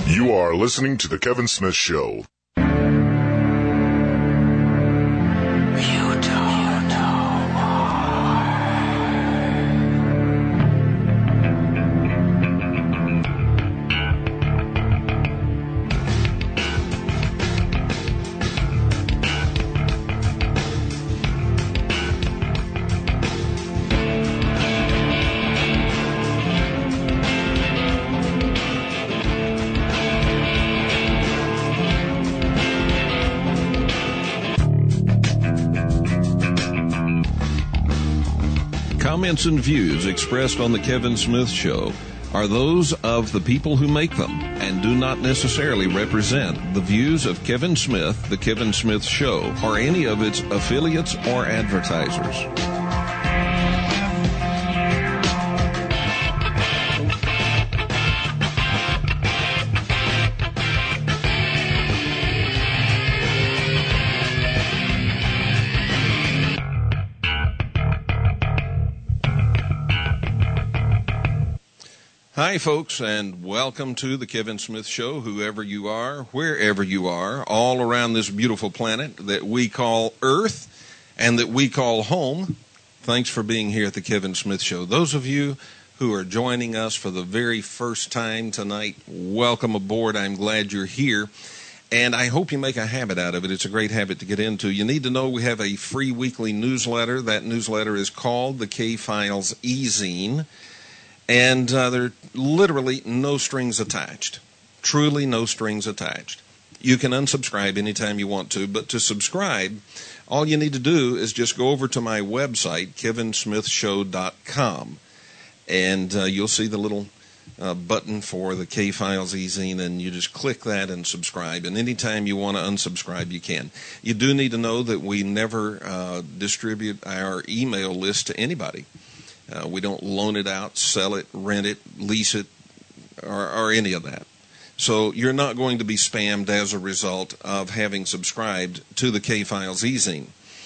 You are listening to The Kevin Smith Show. Comments and views expressed on The Kevin Smith Show are those of the people who make them and do not necessarily represent the views of Kevin Smith, The Kevin Smith Show, or any of its affiliates or advertisers. Hi, folks, and welcome to The Kevin Smith Show, whoever you are, wherever you are, all around this beautiful planet that we call Earth and that we call home. Thanks for being here at The Kevin Smith Show. Those of you who are joining us for the very first time tonight, welcome aboard. I'm glad you're here, and I hope you make a habit out of it. It's a great habit to get into. You need to know we have a free weekly newsletter. That newsletter is called the K-Files E-Zine. And there are literally no strings attached, truly no strings attached. You can unsubscribe anytime you want to, but to subscribe, all you need to do is just go over to my website, kevinsmithshow.com, and you'll see the little button for the K-Files E-Zine, and you just click that and subscribe. And anytime you want to unsubscribe, you can. You do need to know that we never distribute our email list to anybody. We don't loan it out, sell it, rent it, lease it, or any of that. So you're not going to be spammed as a result of having subscribed to the K-Files E-Zine.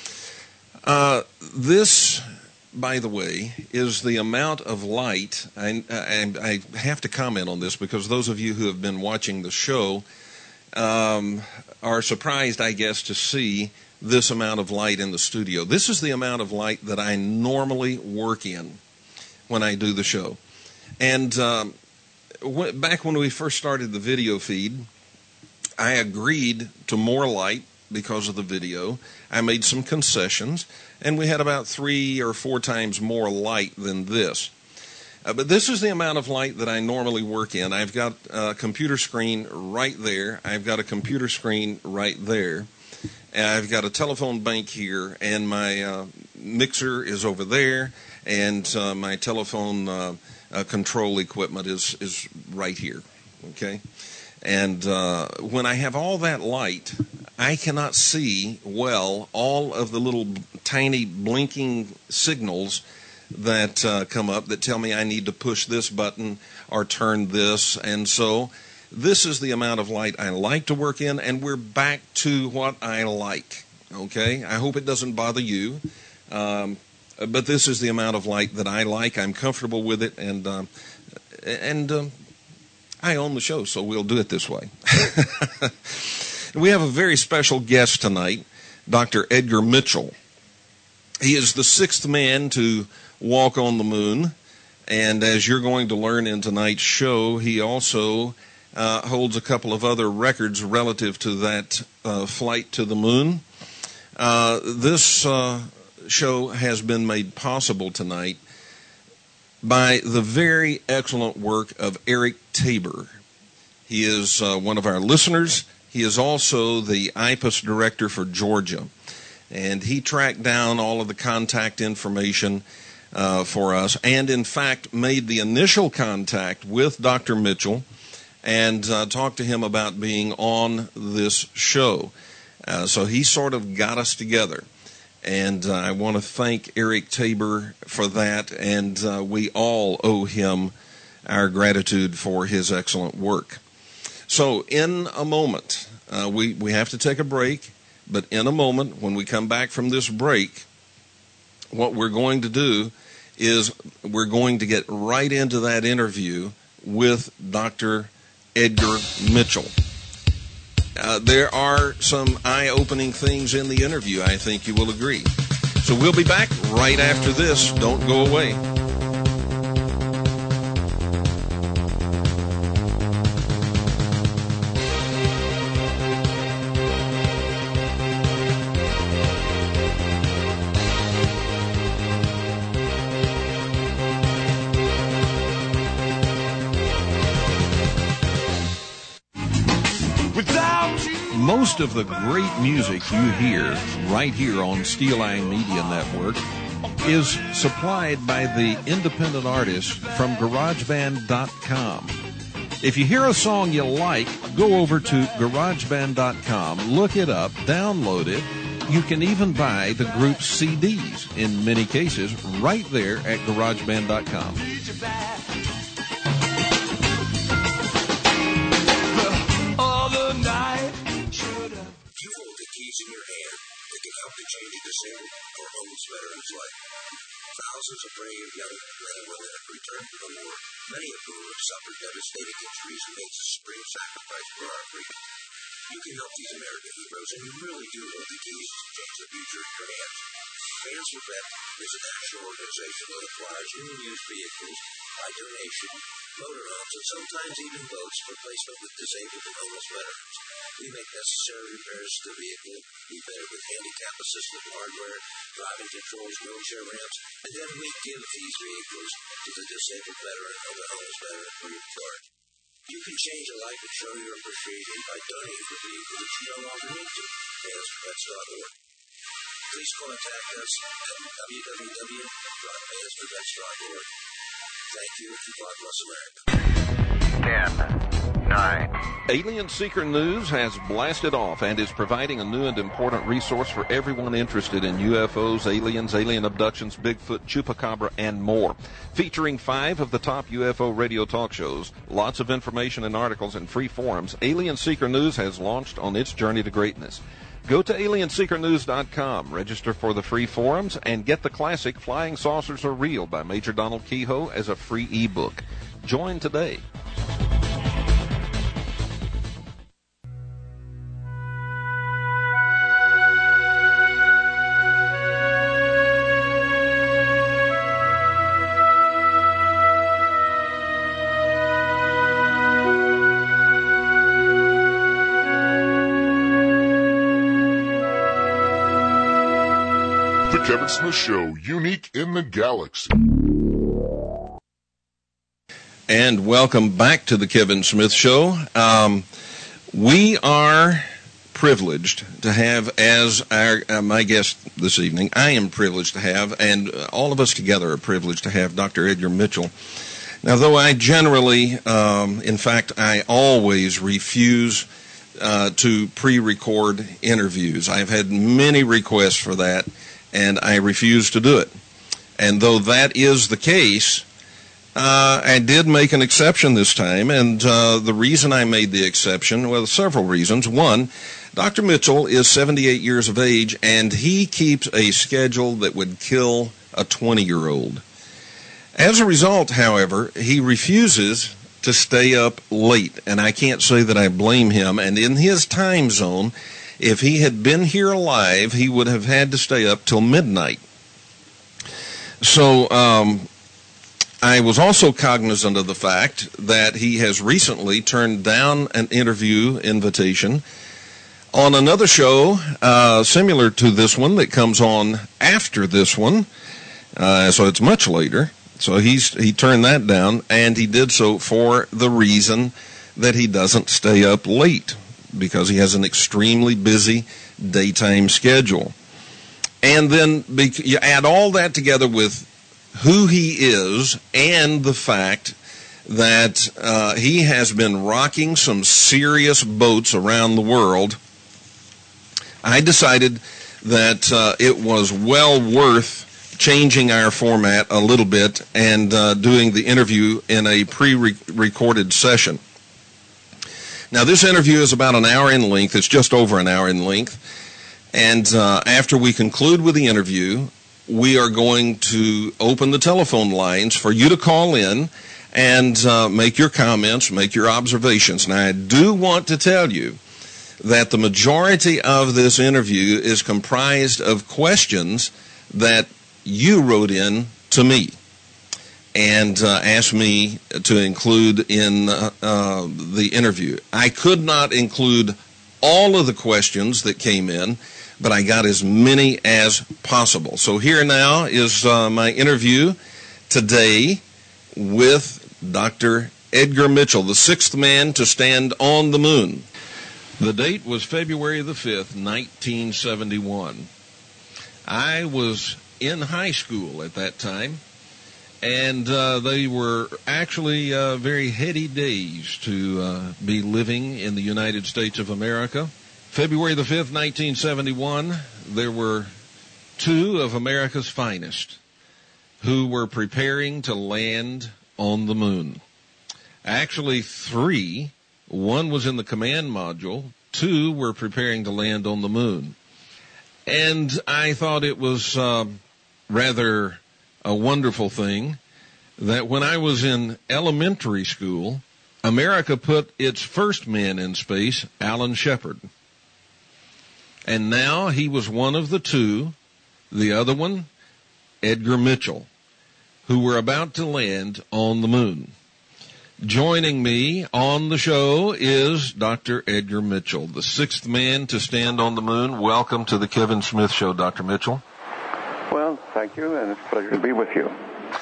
This, by the way, is the amount of light. I have to comment on this because those of you who have been watching the show are surprised, I guess, to see this amount of light in the studio. This is the amount of light that I normally work in when I do the show. And back when we first started the video feed, I agreed to more light because of the video. I made some concessions, and we had about 3 or 4 times more light than this. But this is the amount of light that I normally work in. I've got a computer screen right there. I've got a computer screen right there. I've got a telephone bank here, and my mixer is over there, and my telephone control equipment is right here, okay? And when I have all that light, I cannot see well all of the little tiny blinking signals that come up that tell me I need to push this button or turn this, and so this is the amount of light I like to work in, and we're back to what I like, okay? I hope it doesn't bother you, but this is the amount of light that I like. I'm comfortable with it, and I own the show, so we'll do it this way. We have a very special guest tonight, Dr. Edgar Mitchell. He is the 6th man to walk on the moon, and as you're going to learn in tonight's show, he also holds a couple of other records relative to that flight to the moon. This show has been made possible tonight by the very excellent work of Eric Tabor. He is one of our listeners. He is also the IPUS director for Georgia, and he tracked down all of the contact information for us and, in fact, made the initial contact with Dr. Mitchell and talked to him about being on this show. So he sort of got us together. And I want to thank Eric Tabor for that, and we all owe him our gratitude for his excellent work. So in a moment, we have to take a break, but in a moment, when we come back from this break, what we're going to do is we're going to get right into that interview with Dr. Edgar Mitchell. There are some eye-opening things in the interview, I think you will agree. So we'll be back right after this. Don't go away. Most of the great music you hear right here on Steel Eye Media Network is supplied by the independent artists from GarageBand.com. If you hear a song you like, go over to GarageBand.com, look it up, download it. You can even buy the group's CDs, in many cases, right there at GarageBand.com. In your hand that can help to change a disabled or homeless veteran's life. Thousands of brave young men and women have returned to the war, many of whom have suffered devastating injuries and made supreme sacrifice for our freedom. You can help these American heroes, and you really do hold the keys to change the future in your hands. Fans for Vet is a national organization that acquires new and used vehicles by donation, motorhomes, and sometimes even boats for placement with disabled and homeless veterans. We make necessary repairs to the vehicle, we fitted with handicap-assisted hardware, driving controls, wheelchair ramps, and then we give these vehicles to the disabled veteran or the homeless veteran free of charge. You can change a life and show your appreciation by donating the vehicle that you no longer need to. fansforvets.org. Please contact us at www.fansforvets.org. Thank you, and God bless America. 10, 9. Alien Seeker News has blasted off and is providing a new and important resource for everyone interested in UFOs, aliens, alien abductions, Bigfoot, Chupacabra, and more. Featuring 5 of the top UFO radio talk shows, lots of information and articles and free forums, Alien Seeker News has launched on its journey to greatness. Go to alienseekernews.com, register for the free forums, and get the classic Flying Saucers Are Real by Major Donald Kehoe as a free ebook. Join today. The Kevin Smith Show, unique in the galaxy. And welcome back to the Kevin Smith Show. We are privileged to have as our my guest this evening. I am privileged to have, and all of us together are privileged to have Dr. Edgar Mitchell. Now, though I generally, in fact, I always refuse to pre-record interviews. I've had many requests for that, and I refuse to do it. And though that is the case, I did make an exception this time, and the reason I made the exception, well, several reasons. One, Dr. Mitchell is 78 years of age, and he keeps a schedule that would kill a 20-year-old. As a result, however, he refuses to stay up late, and I can't say that I blame him. And in his time zone, if he had been here alive, he would have had to stay up till midnight. So I was also cognizant of the fact that he has recently turned down an interview invitation on another show similar to this one that comes on after this one, so it's much later. So he turned that down, and he did so for the reason that he doesn't stay up late, because he has an extremely busy daytime schedule. And then you add all that together with who he is and the fact that he has been rocking some serious boats around the world, I decided that it was well worth changing our format a little bit and doing the interview in a pre-recorded session. Now, this interview is about an hour in length. It's just over an hour in length. And after we conclude with the interview, we are going to open the telephone lines for you to call in and make your comments, make your observations. Now, I do want to tell you that the majority of this interview is comprised of questions that you wrote in to me and asked me to include in the interview. I could not include all of the questions that came in, but I got as many as possible. So here now is my interview today with Dr. Edgar Mitchell, the sixth man to stand on the moon. The date was February the 5th, 1971. I was in high school at that time, and they were actually very heady days to be living in the United States of America. February the 5th, 1971, there were two of America's finest who were preparing to land on the moon. Actually, three. One was in the command module. Two were preparing to land on the moon. And I thought it was rather a wonderful thing that when I was in elementary school, America put its first man in space, Alan Shepard. And now he was one of the two, the other one, Edgar Mitchell, who were about to land on the moon. Joining me on the show is Dr. Edgar Mitchell, the sixth man to stand on the moon. Welcome to the Kevin Smith Show, Dr. Mitchell. Well, thank you, and it's a pleasure to be with you.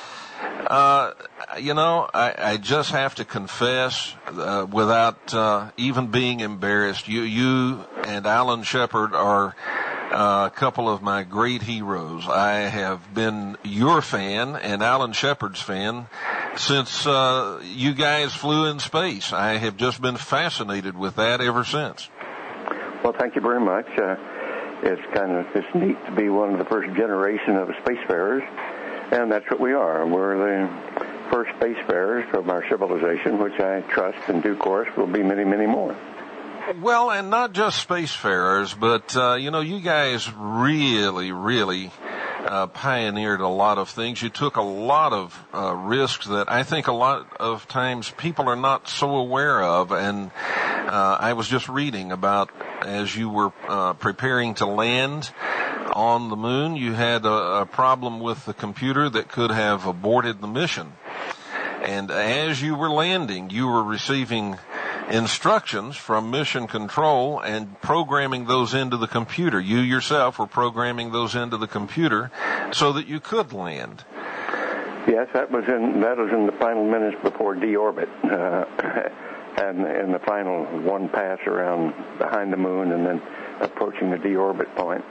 I just have to confess, without even being embarrassed, you and Alan Shepard are a couple of my great heroes. I have been your fan and Alan Shepard's fan since you guys flew in space. I have just been fascinated with that ever since. Well, thank you very much. It's neat to be one of the first generation of spacefarers, and that's what we are. We're the first spacefarers of our civilization, which I trust in due course will be many, many more. Well, and not just spacefarers, but, you guys really pioneered a lot of things. You took a lot of risks that I think a lot of times people are not so aware of. And I was just reading about as you were preparing to land on the moon, you had a problem with the computer that could have aborted the mission. And as you were landing, you were receiving instructions from mission control and programming those into the computer. You yourself were programming those into the computer so that you could land. Yes, that was in the final minutes before deorbit, and in the final one pass around behind the moon, and then approaching the deorbit point.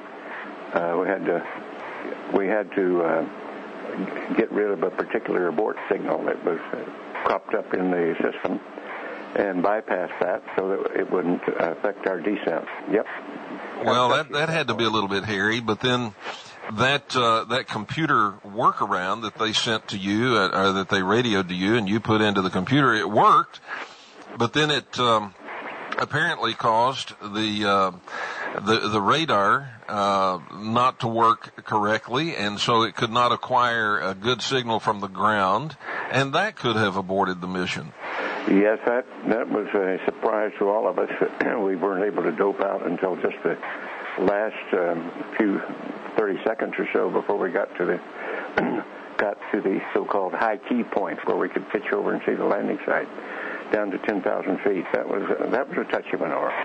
We had to get rid of a particular abort signal that was cropped up in the system, and bypass that so that it wouldn't affect our descent. Yep. Well, that had to be a little bit hairy, but then that computer workaround that they sent to you, or that they radioed to you and you put into the computer, it worked, but then it apparently caused the radar not to work correctly, and so it could not acquire a good signal from the ground, and that could have aborted the mission. Yes, that was a surprise to all of us. We weren't able to dope out until just the last few 30 seconds or so before we got to the so-called high key point where we could pitch over and see the landing site down to 10,000 feet. That was a touchy maneuver.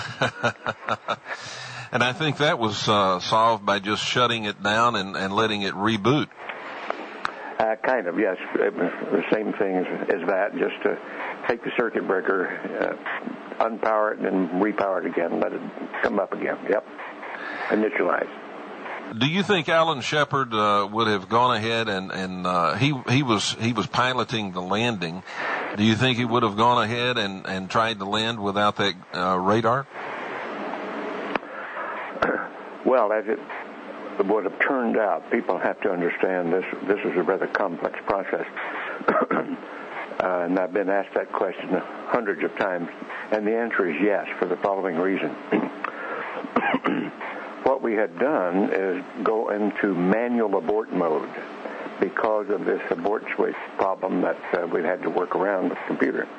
And I think that was solved by just shutting it down and letting it reboot. Kind of, yes. It was the same thing as that, just to take the circuit breaker, unpower it, and then repower it again, let it come up again. Yep. Initialize. Do you think Alan Shepard would have gone ahead and he was piloting the landing? Do you think he would have gone ahead and tried to land without that radar? Well, as it would have turned out, people have to understand this is a rather complex process. And I've been asked that question hundreds of times, and the answer is yes, for the following reason. What we had done is go into manual abort mode because of this abort switch problem that we'd had to work around with the computer.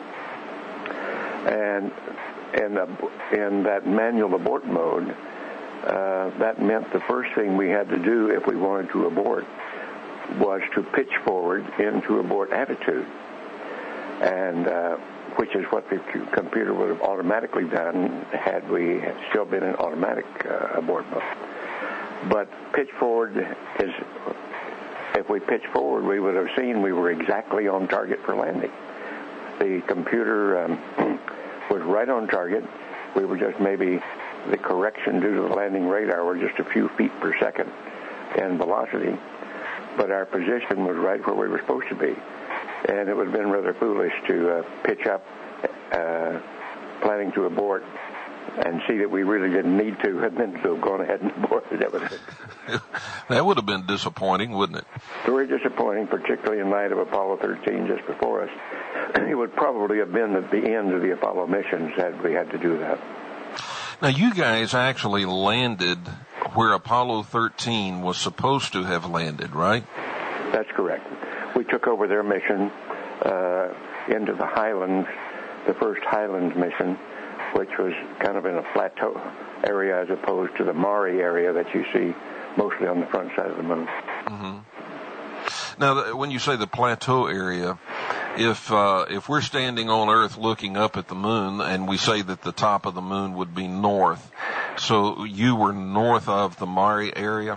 And in that manual abort mode, that meant the first thing we had to do if we wanted to abort was to pitch forward into abort attitude, and which is what the computer would have automatically done had we still been in automatic abort mode. But pitch forward is, if we pitch forward, we would have seen we were exactly on target for landing. The computer was right on target. We were just maybe the correction due to the landing radar were just a few feet per second in velocity, but our position was right where we were supposed to be. And it would have been rather foolish to pitch up, planning to abort, and see that we really didn't need to, and then to have gone ahead and aborted. That would have been disappointing, wouldn't it? Very disappointing, particularly in light of Apollo 13 just before us. It would probably have been at the end of the Apollo missions had we had to do that. Now, you guys actually landed where Apollo 13 was supposed to have landed, right? That's correct. We took over their mission into the Highlands, the first Highlands mission, which was kind of in a plateau area as opposed to the Mare area that you see mostly on the front side of the moon. Mm-hmm. Now, when you say the plateau area, if we're standing on Earth looking up at the moon and we say that the top of the moon would be north, so you were north of the Mare area?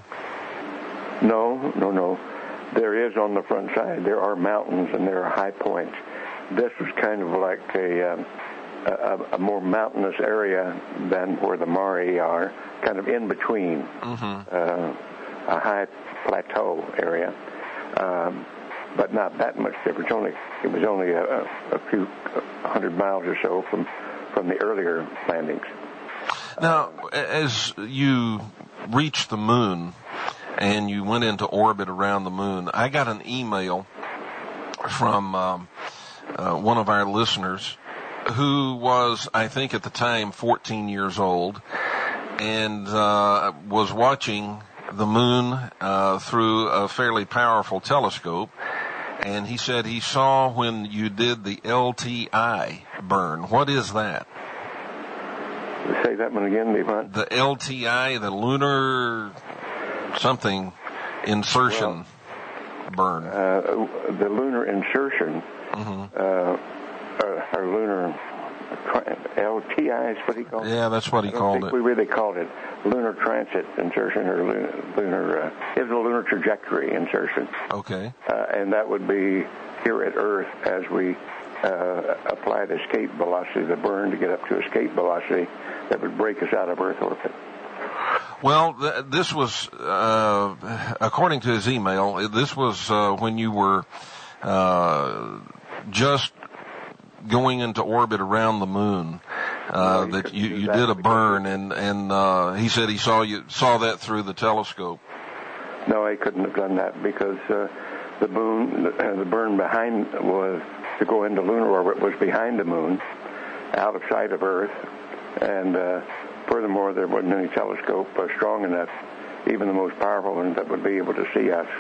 No. There is on the front side. There are mountains and there are high points. This was kind of like a more mountainous area than where the Mare are, kind of in between, a high plateau area, but not that much difference. It was only a few 100 miles or so from the earlier landings. Now, as you reached the moon and you went into orbit around the moon, I got an email from one of our listeners who was, I think at the time, 14 years old, and was watching the moon through a fairly powerful telescope, and he said he saw when you did the LTI burn. What is that? Say that one again, Levon. The LTI, the lunar something insertion burn. The lunar insertion, or lunar LTI is what he called it? Yeah, that's what he called it. We really called it lunar transit insertion, or lunar is a lunar trajectory insertion. Okay. And that would be here at Earth as we applied escape velocity, the burn to get up to escape velocity that would break us out of Earth orbit. Well, this was, according to his email, this was when you were just going into orbit around the moon, that you did a burn, and he said he saw that through the telescope. No, I couldn't have done that because the burn behind was to go into lunar orbit was behind the moon, out of sight of Earth, and furthermore, there wasn't any telescope strong enough, even the most powerful one, that would be able to see us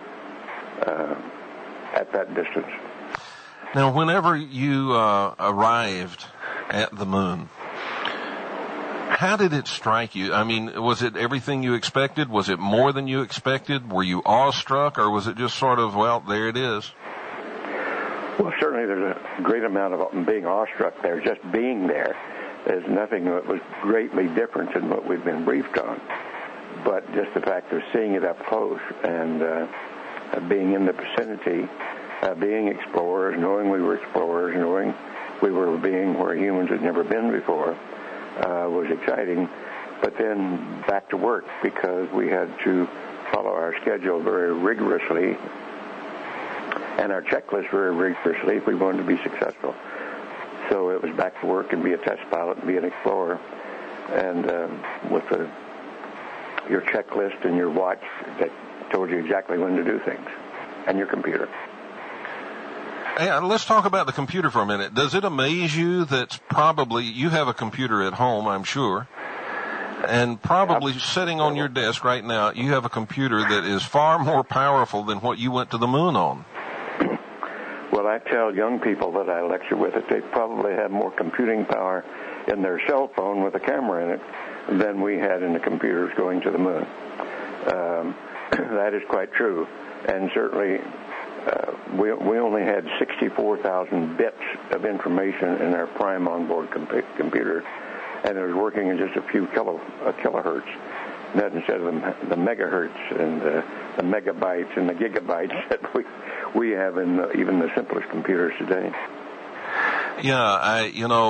at that distance. Now, whenever you arrived at the moon, how did it strike you? I mean, was it everything you expected? Was it more than you expected? Were you awestruck, or was it just sort of, well, there it is? Well, certainly there's a great amount of being awestruck there. Just being there, there's nothing that was greatly different than what we've been briefed on. But just the fact of seeing it up close and being in the vicinity, being explorers, knowing we were explorers, knowing we were being where humans had never been before, was exciting. But then back to work, because we had to follow our schedule very rigorously and our checklist very rigorously if we wanted to be successful. So it was back to work and be a test pilot and be an explorer, and with your checklist and your watch that told you exactly when to do things, and your computer. Hey, let's talk about the computer for a minute. Does it amaze you that probably you have a computer at home, I'm sure, And probably sitting on your desk right now, you have a computer that is far more powerful than what you went to the moon on. Well, I tell young people that I lecture with that they probably have more computing power in their cell phone with a camera in it than we had in the computers going to the moon. That is quite true. And certainly we only had 64,000 bits of information in our prime onboard computer, and it was working in just a few kilohertz. That instead of the megahertz and the megabytes and the gigabytes that we have in even the simplest computers today. Yeah,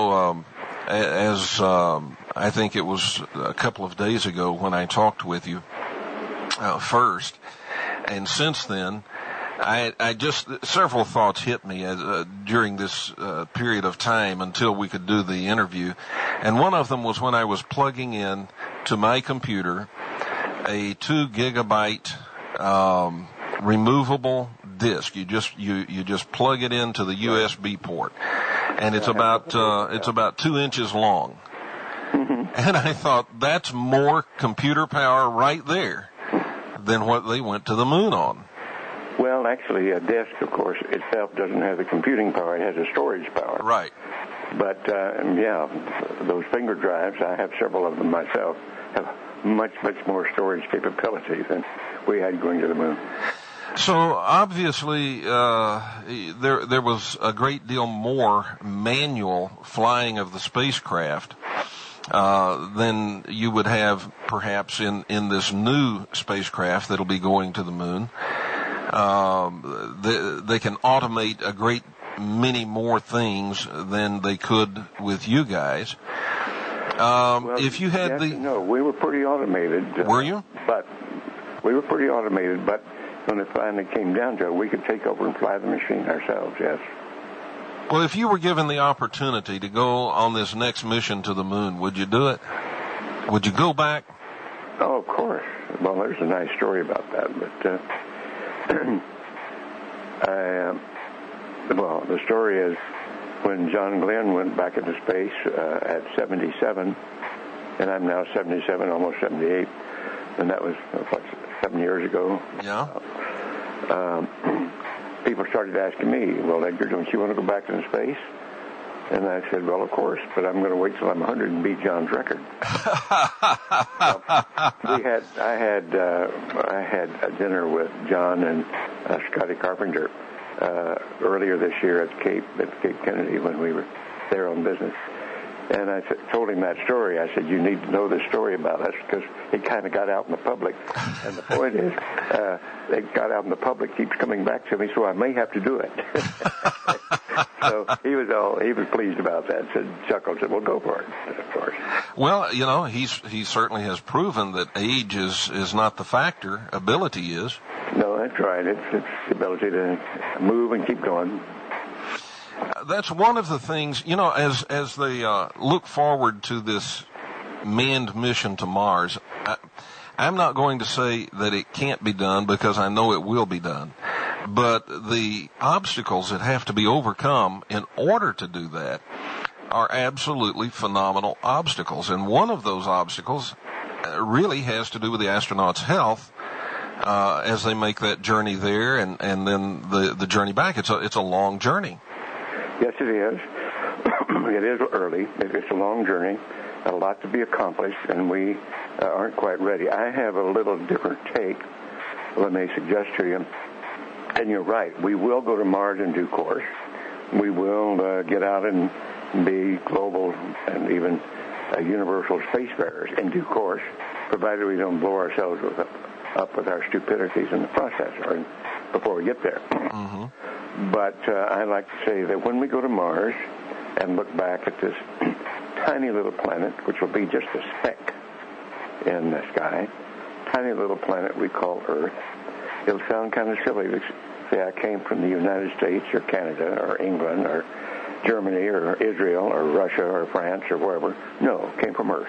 I think it was a couple of days ago when I talked with you first, and since then, I just several thoughts hit me during this period of time until we could do the interview, and one of them was when I was plugging in to my computer a 2 gigabyte removable disk. You just plug it into the USB port, and it's about 2 inches long. And I thought, that's more computer power right there than what they went to the moon on. Well, actually, a disk, of course, itself doesn't have the computing power. It has a storage power. Right. But, those finger drives, I have several of them myself, have much, much more storage capability than we had going to the moon. So, obviously, there was a great deal more manual flying of the spacecraft than you would have perhaps in this new spacecraft that'll be going to the moon. They can automate a great many more things than they could with you guys. If you had No, we were pretty automated. Were you? But we were pretty automated, but when it finally came down to it, we could take over and fly the machine ourselves, yes. Well, if you were given the opportunity to go on this next mission to the moon, would you do it? Would you go back? Oh, of course. Well, there's a nice story about that, but the story is when John Glenn went back into space at 77, and I'm now 77, almost 78, and that was 7 years ago. Yeah. People started asking me, well, Edgar, don't you want to go back into space? And I said, well, of course, but I'm going to wait till I'm 100 and beat John's record. I had a dinner with John and Scotty Carpenter earlier this year at Cape Kennedy when we were there on business. And I told him that story. I said, you need to know this story about us because it kind of got out in the public. And the point is, it got out in the public, keeps coming back to me, so I may have to do it. So he was pleased about that. Chuckled, said, well, go for it, of course. Well, he certainly has proven that age is not the factor. Ability is. No, that's right. It's the ability to move and keep going. That's one of the things, as they look forward to this manned mission to Mars, I'm not going to say that it can't be done because I know it will be done. But the obstacles that have to be overcome in order to do that are absolutely phenomenal obstacles. And one of those obstacles really has to do with the astronauts' health as they make that journey there and then the journey back. It's a long journey. Yes, it is. It is early. It's a long journey, a lot to be accomplished, and we aren't quite ready. I have a little different take, let me suggest to you. And you're right. We will go to Mars in due course. We will get out and be global and even universal spacefarers in due course, provided we don't blow ourselves up with our stupidities in the process or before we get there. Mm-hmm. But I like to say that when we go to Mars and look back at this tiny little planet, which will be just a speck in the sky, tiny little planet we call Earth, it'll sound kind of silly to say I came from the United States or Canada or England or Germany or Israel or Russia or France or wherever. No, it came from Earth.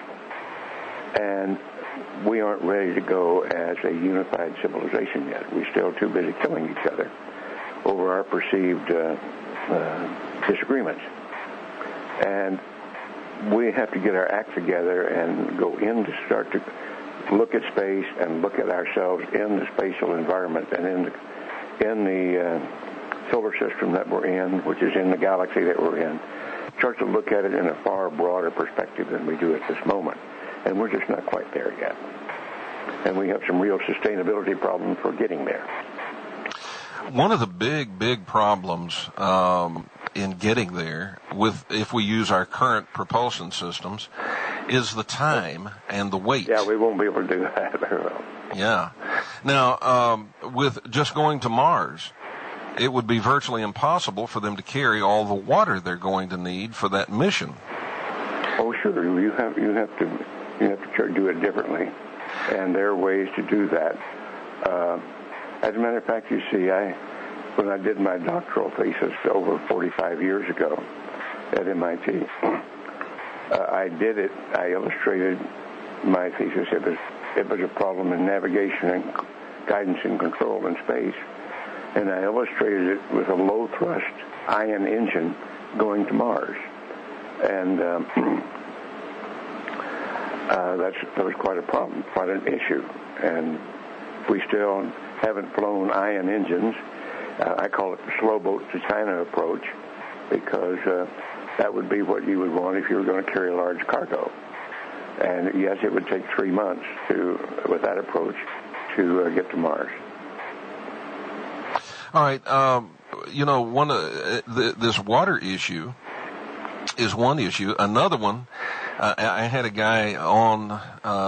And we aren't ready to go as a unified civilization yet. We're still too busy killing each other over our perceived disagreements. And we have to get our act together and go in to start to look at space and look at ourselves in the spatial environment and in the solar system that we're in, which is in the galaxy that we're in. Start to look at it in a far broader perspective than we do at this moment. And we're just not quite there yet. And we have some real sustainability problems for getting there. One of the big problems in getting there, if we use our current propulsion systems, is the time and the weight. Yeah, we won't be able to do that very well. Yeah. Now, with just going to Mars, it would be virtually impossible for them to carry all the water they're going to need for that mission. Oh, sure. You have to do it differently, and there are ways to do that. As a matter of fact, you see, when I did my doctoral thesis over 45 years ago at MIT, I illustrated my thesis. It was a problem in navigation and guidance and control in space, and I illustrated it with a low-thrust ion engine going to Mars. And that was quite a problem, quite an issue. And we still haven't flown ion engines. I call it the slow boat to China approach, because that would be what you would want if you were going to carry a large cargo. And yes, it would take 3 months with that approach to get to Mars. All right. This water issue is one issue. Another one, I had a guy on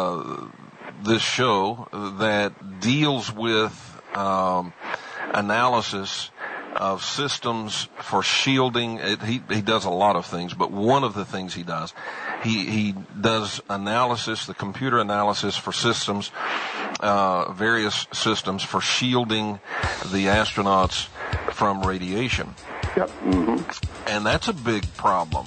this show that deals with analysis of systems for shielding. He does a lot of things, but one of the things he does analysis, the computer analysis for systems, various systems for shielding the astronauts from radiation. Yep. Mm-hmm. And that's a big problem.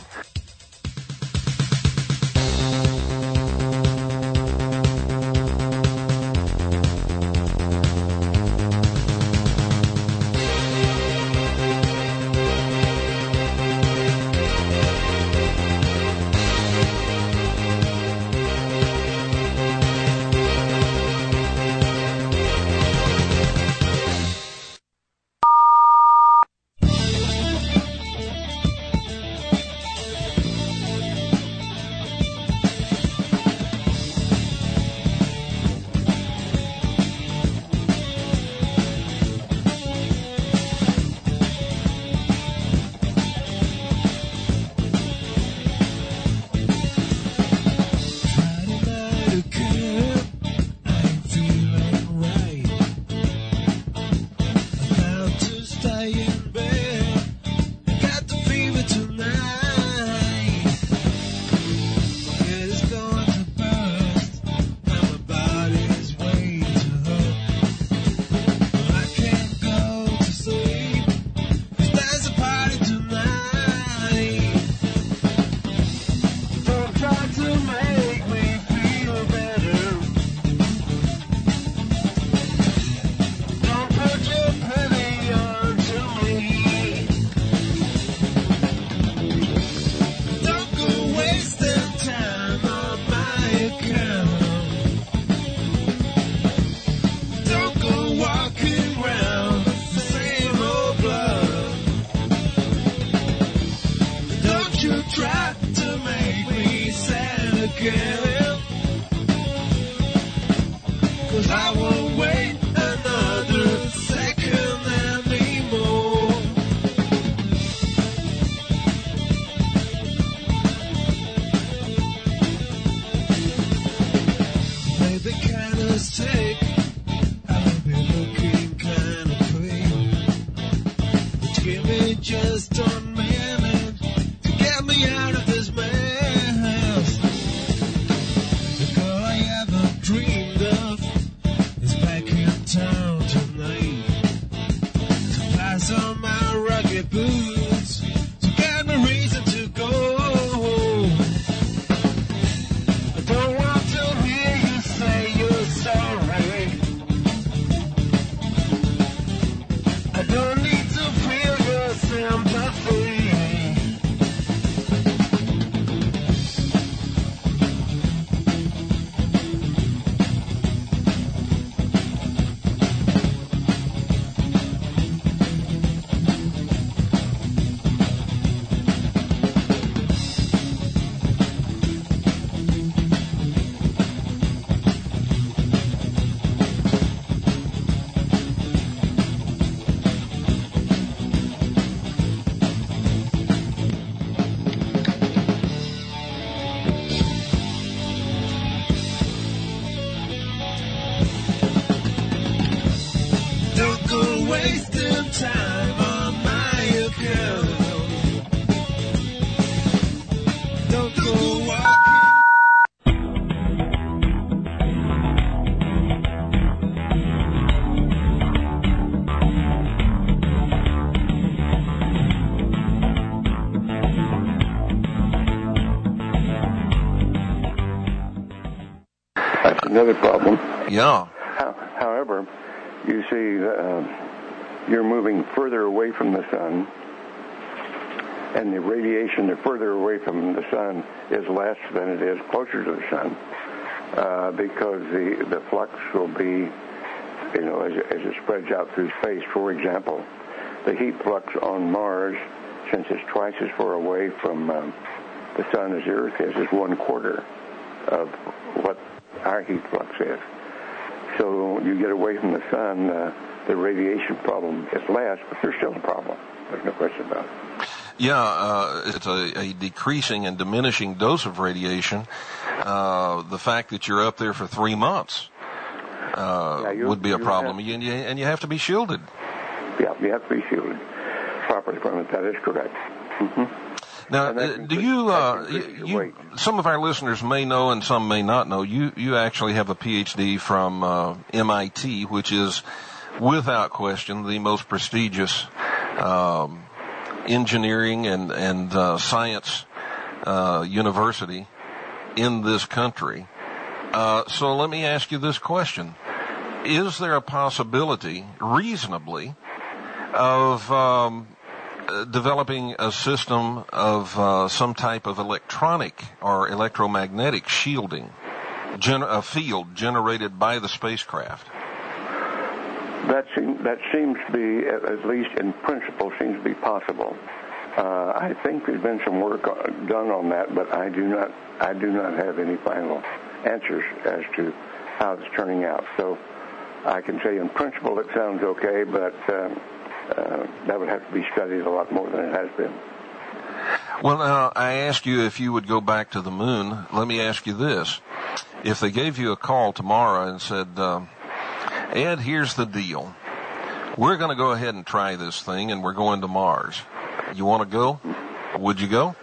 Dreamed of is go wild. That's another problem. Yeah. However, you see, you're moving further away from the sun, and the radiation further away from the sun is less than it is closer to the sun, because the flux will be, as it spreads out through space. For example, the heat flux on Mars, since it's twice as far away from the sun as the Earth is 1/4 of what our heat flux is. So you get away from the sun, the radiation problem is less, but there's still a problem. There's no question about it. Yeah, it's a decreasing and diminishing dose of radiation. The fact that you're up there for 3 months would be a problem, and you have to be shielded. Yeah, you have to be shielded properly from it. That is correct. Mm-hmm. Now, do you some of our listeners may know and some may not know, you actually have a PhD from MIT, which is, without question, the most prestigious engineering and science university in this country. So let me ask you this question. Is there a possibility, reasonably, of developing a system of some type of electronic or electromagnetic shielding, a field generated by the spacecraft? That seems to be, at least in principle, seems to be possible. I think there's been some work done on that, but I do not have any final answers as to how it's turning out. So I can say in principle it sounds okay, but that would have to be studied a lot more than it has been. Well, now, I asked you if you would go back to the moon. Let me ask you this. If they gave you a call tomorrow and said, Ed, here's the deal. We're going to go ahead and try this thing, and we're going to Mars. You want to go? Would you go?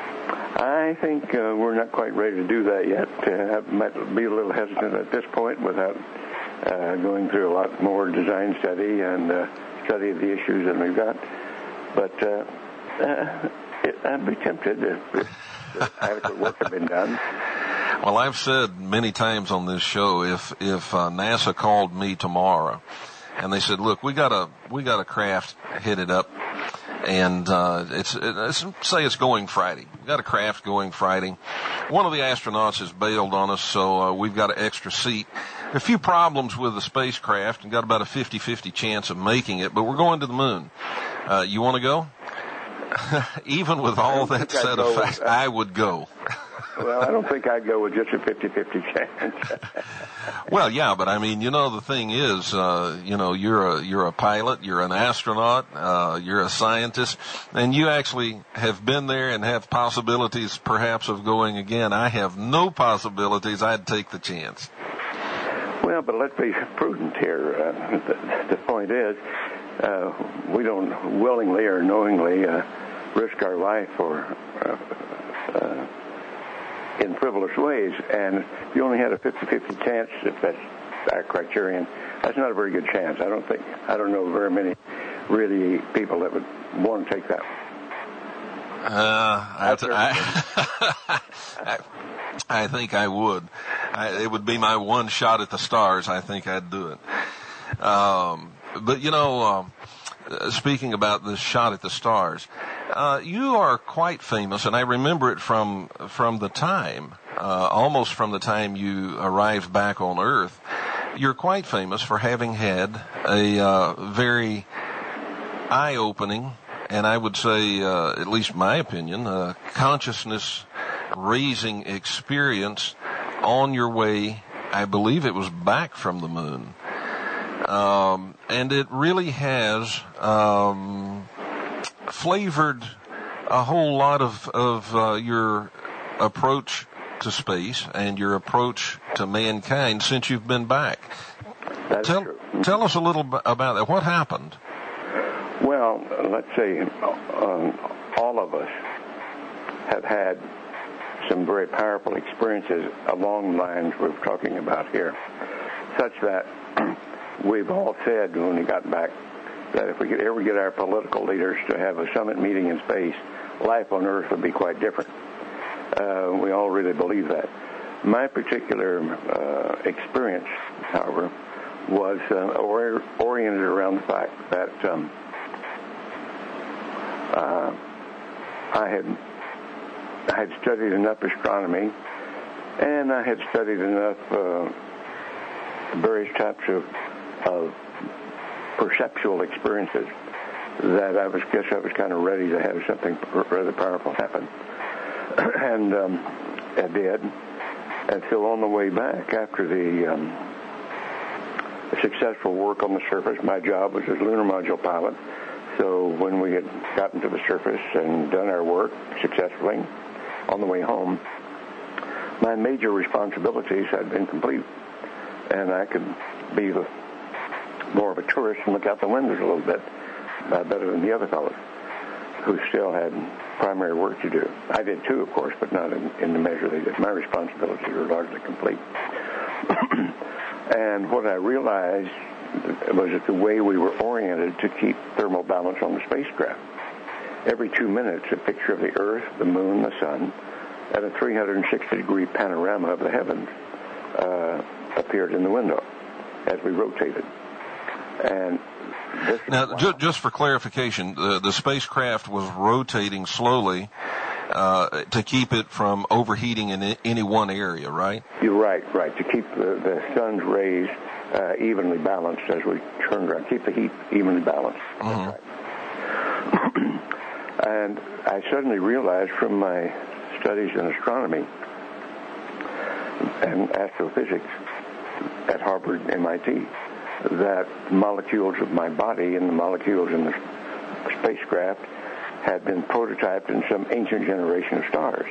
I think we're not quite ready to do that yet. I might be a little hesitant at this point without going through a lot more design study and study of the issues that we've got. But I'd be tempted if adequate work had been done. Well, I've said many times on this show, if NASA called me tomorrow and they said, look, we got a craft headed up, and it's say it's going Friday. We got a craft going Friday. One of the astronauts has bailed on us, so we've got an extra seat. A few problems with the spacecraft, and got about a 50-50 chance of making it, but we're going to the moon. You want to go? Even with all that said of fact, I would go. Well, I don't think I'd go with just a 50-50 chance. Well, yeah, but I mean, the thing is, you're a pilot, you're an astronaut, you're a scientist, and you actually have been there and have possibilities perhaps of going again. I have no possibilities. I'd take the chance. Well, but let's be prudent here. The point is, we don't willingly or knowingly risk our life in frivolous ways. And if you only had a 50-50 chance, if that's our criterion, that's not a very good chance. I don't know very many really people that would want to take that. I think I would. It would be my one shot at the stars. I think I'd do it. But speaking about this shot at the stars, you are quite famous, and I remember it from the time, almost from the time you arrived back on Earth. You're quite famous for having had a very eye-opening, and I would say, at least my opinion, consciousness-raising experience on your way, I believe it was back from the moon. And it really has flavored a whole lot of your approach to space and your approach to mankind since you've been back. That's true. Tell us a little bit about that. What happened? Well, let's say all of us have had some very powerful experiences along the lines we're talking about here, such that we've all said when we got back that if we could ever get our political leaders to have a summit meeting in space, life on Earth would be quite different. We all really believe that. My particular experience, however, was oriented around the fact that I had studied enough astronomy, and I had studied enough various types of perceptual experiences that I was kind of ready to have something rather powerful happen. And I did. And so on the way back, after the successful work on the surface, my job was as lunar module pilot. So when we had gotten to the surface and done our work successfully on the way home, my major responsibilities had been complete. And I could be more of a tourist and look out the windows a little bit better than the other fellows who still had primary work to do. I did too, of course, but not in the measure they did. My responsibilities were largely complete. And what I realized was that the way we were oriented to keep thermal balance on the spacecraft, every 2 minutes a picture of the Earth, the Moon, the Sun, and a 360-degree panorama of the heavens appeared in the window as we rotated. And now, just for clarification, the spacecraft was rotating slowly to keep it from overheating in any one area, right? You're right. To keep the sun's rays evenly balanced as we turned around, keep the heat evenly balanced. Mm-hmm. That's right. And I suddenly realized from my studies in astronomy and astrophysics at Harvard, MIT, that molecules of my body and the molecules in the spacecraft had been prototyped in some ancient generation of stars.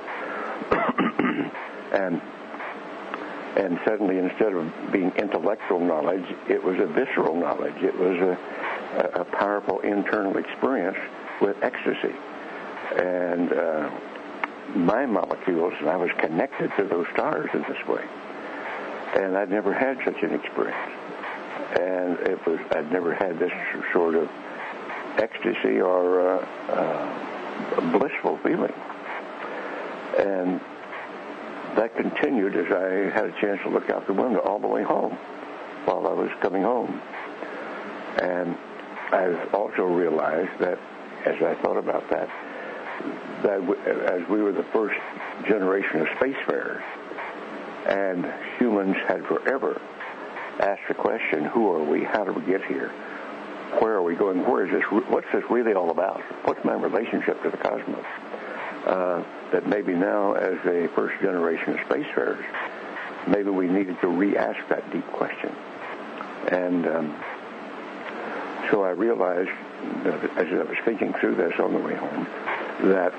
and suddenly, instead of being intellectual knowledge, it was a visceral knowledge. It was a powerful internal experience with ecstasy. And my molecules, and I was connected to those stars in this way. And I'd never had such an experience. And I'd never had this sort of ecstasy or blissful feeling. And that continued as I had a chance to look out the window all the way home while I was coming home. And I've also realized that as I thought about that as we were the first generation of spacefarers, and humans had forever asked the question, who are we? How did we get here? Where are we going? Where is this? What's this really all about? What's my relationship to the cosmos? That maybe now, as a first generation of spacefarers, maybe we needed to re-ask that deep question. And so I realized, as I was thinking through this on the way home, that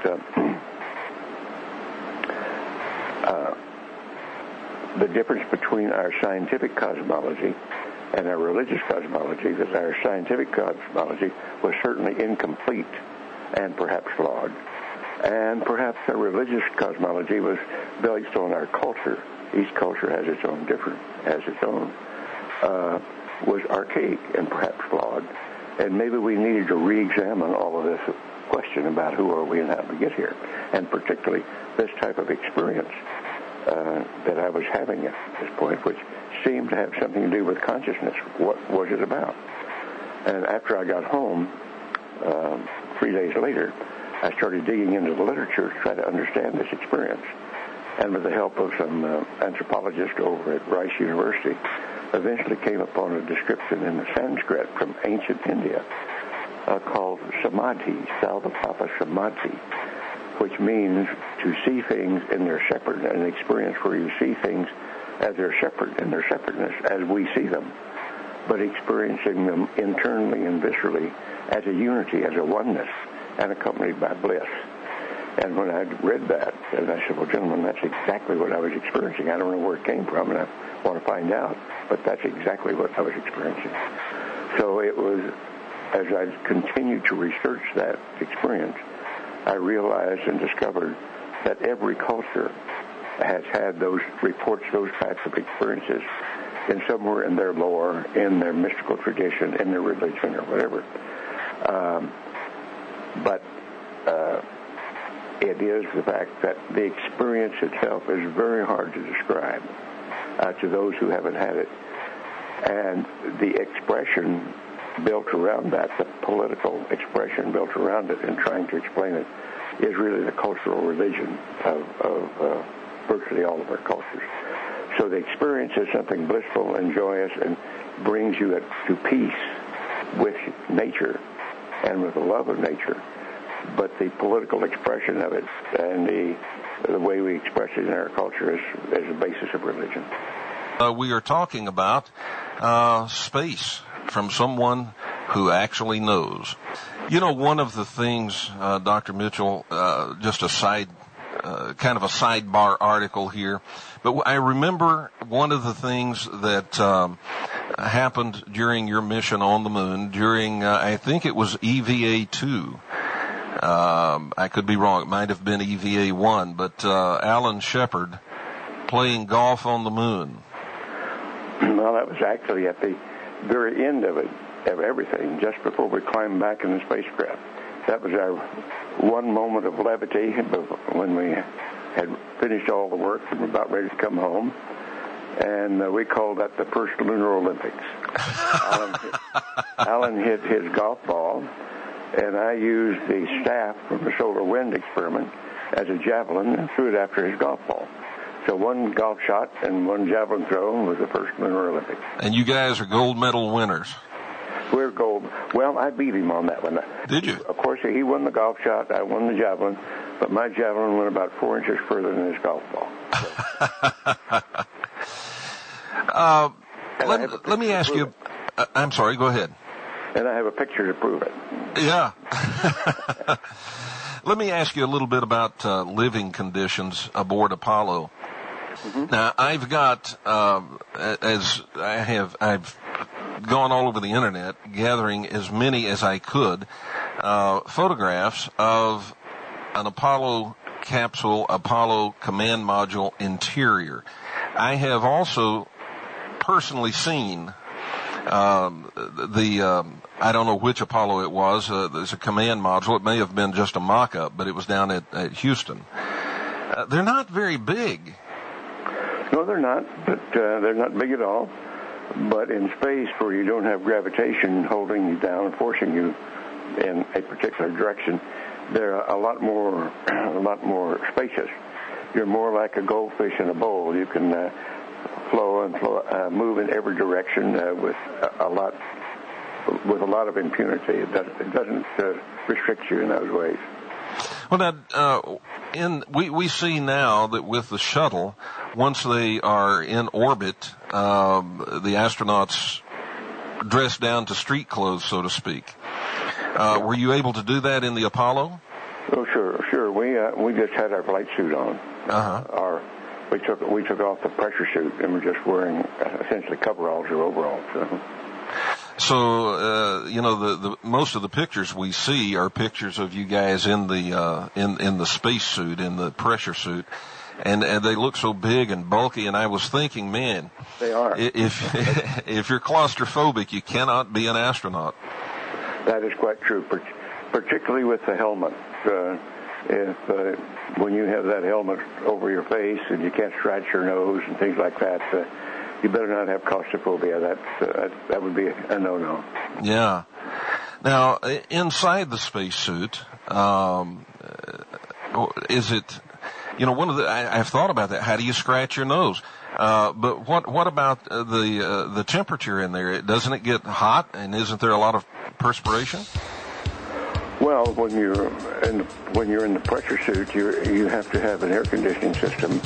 the difference between our scientific cosmology and our religious cosmology, that our scientific cosmology was certainly incomplete and perhaps flawed, and perhaps our religious cosmology was based on our culture. Each culture has its own was archaic and perhaps flawed, and maybe we needed to re-examine all of this question about who are we and how did we get here, and particularly this type of experience that I was having at this point, which seemed to have something to do with consciousness. What was it about? And after I got home, 3 days later, I started digging into the literature to try to understand this experience. And with the help of some anthropologists over at Rice University, eventually came upon a description in the Sanskrit from ancient India called samadhi, Salvapapa samadhi, which means to see things in their separate, an experience where you see things as they're separate, in their separateness, as we see them, but experiencing them internally and viscerally as a unity, as a oneness, and accompanied by bliss. And when I read that, and I said, well, gentlemen, that's exactly what I was experiencing. I don't know where it came from, and I want to find out, but that's exactly what I was experiencing. So it was, as I continued to research that experience, I realized and discovered that every culture has had those reports, those types of experiences, in somewhere in their lore, in their mystical tradition, in their religion, or whatever. But it is the fact that the experience itself is very hard to describe to those who haven't had it. And the expression built around that, the political expression built around it and trying to explain it, is really the cultural religion of virtually all of our cultures. So the experience is something blissful and joyous and brings you to peace with nature and with the love of nature. But the political expression of it and the way we express it in our culture is the basis of religion. We are talking about space from someone who actually knows. You know, one of the things, Dr. Mitchell, just a kind of a sidebar article here, but I remember one of the things that happened during your mission on the moon, during, I think it was EVA-2. I could be wrong. It might have been EVA-1, but Alan Shepard playing golf on the moon. Well, that was actually at the very end of it, of everything, just before we climbed back in the spacecraft. That was our one moment of levity when we had finished all the work and were about ready to come home. And we called that the first Lunar Olympics. Alan hit his golf ball, and I used the staff from the solar wind experiment as a javelin and threw it after his golf ball. So one golf shot and one javelin throw was the first Lunar Olympics. And you guys are gold medal winners. We're gold. Well, I beat him on that one. Did you? Of course, he won the golf shot. I won the javelin. But my javelin went about 4 inches further than his golf ball. Let me ask you. I'm sorry, go ahead. And I have a picture to prove it. Yeah. Let me ask you a little bit about living conditions aboard Apollo. Mm-hmm. Now, I've got, I've gone all over the internet gathering as many as I could photographs of an Apollo capsule, Apollo command module interior. I have also personally seen I don't know which Apollo it was. There's a command module. It may have been just a mock-up, but it was down at Houston. They're not very big. No, they're not, but they're not big at all. But in space, where you don't have gravitation holding you down and forcing you in a particular direction, they're a lot more spacious. You're more like a goldfish in a bowl. You can move in every direction with a lot of impunity. It doesn't restrict you in those ways. Well, now, we see now that with the shuttle, once they are in orbit, the astronauts dress down to street clothes, so to speak. Were you able to do that in the Apollo? Oh, sure. We just had our flight suit on. Uh-huh. We took off the pressure suit and we're just wearing essentially coveralls or overalls. So the most of the pictures we see are pictures of you guys in the space suit, in the pressure suit, and they look so big and bulky. And I was thinking, man, they are. If you're claustrophobic, you cannot be an astronaut. That is quite true, particularly with the helmet. When you have that helmet over your face and you can't scratch your nose and things like that, you better not have claustrophobia. That would be a no-no. Yeah. Now, inside the spacesuit, is it? I've thought about that. How do you scratch your nose? But what about the temperature in there? Doesn't it get hot? And isn't there a lot of perspiration? Well, when you're in the pressure suit, you have to have an air conditioning system.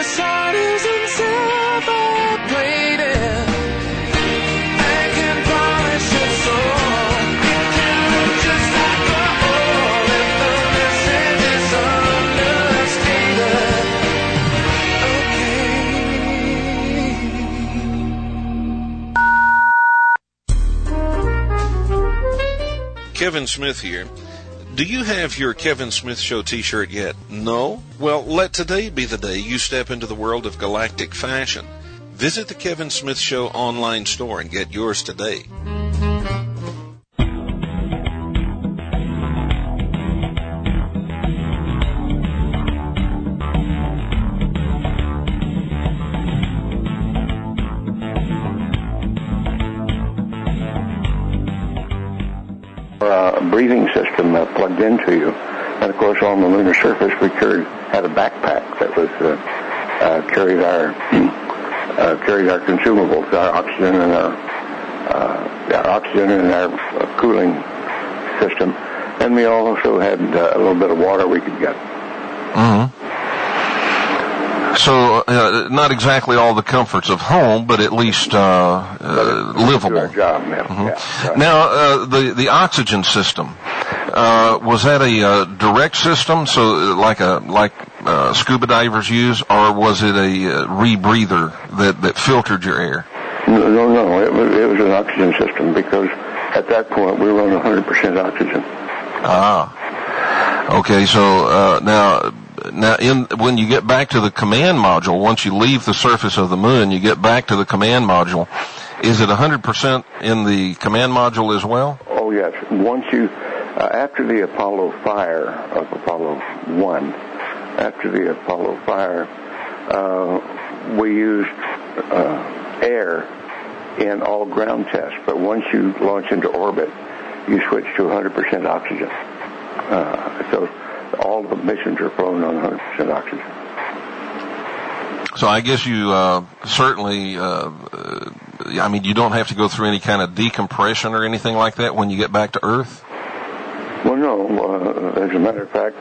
this heart isn't celebrated. I can polish your soul. Can look just like the old if the message is understated. Kevin Smith here. Do you have your Kevin Smith Show t-shirt yet? No? Well, let today be the day you step into the world of galactic fashion. Visit the Kevin Smith Show online store and get yours today. Breathing system plugged into you, and of course on the lunar surface we had a backpack that was carried our consumables, our oxygen and our cooling system, and we also had a little bit of water we could get. Mm-hmm. So not exactly all the comforts of home, but at least livable. Our job, yeah. Mm-hmm. Yeah, right. Now, the oxygen system, was that a direct system, so like scuba divers use, or was it a rebreather that filtered your air? No. It was an oxygen system because at that point we were on 100% oxygen. Ah. Okay, so now when you get back to the command module, once you leave the surface of the moon, you get back to the command module. Is it 100% in the command module as well? Oh yes. Once you after the Apollo fire of Apollo 1, after the Apollo fire, we used air in all ground tests. But once you launch into orbit, you switch to 100% oxygen. So all the missions are flown on 100% oxygen. So I guess you certainly, you don't have to go through any kind of decompression or anything like that when you get back to Earth? Well, no. As a matter of fact,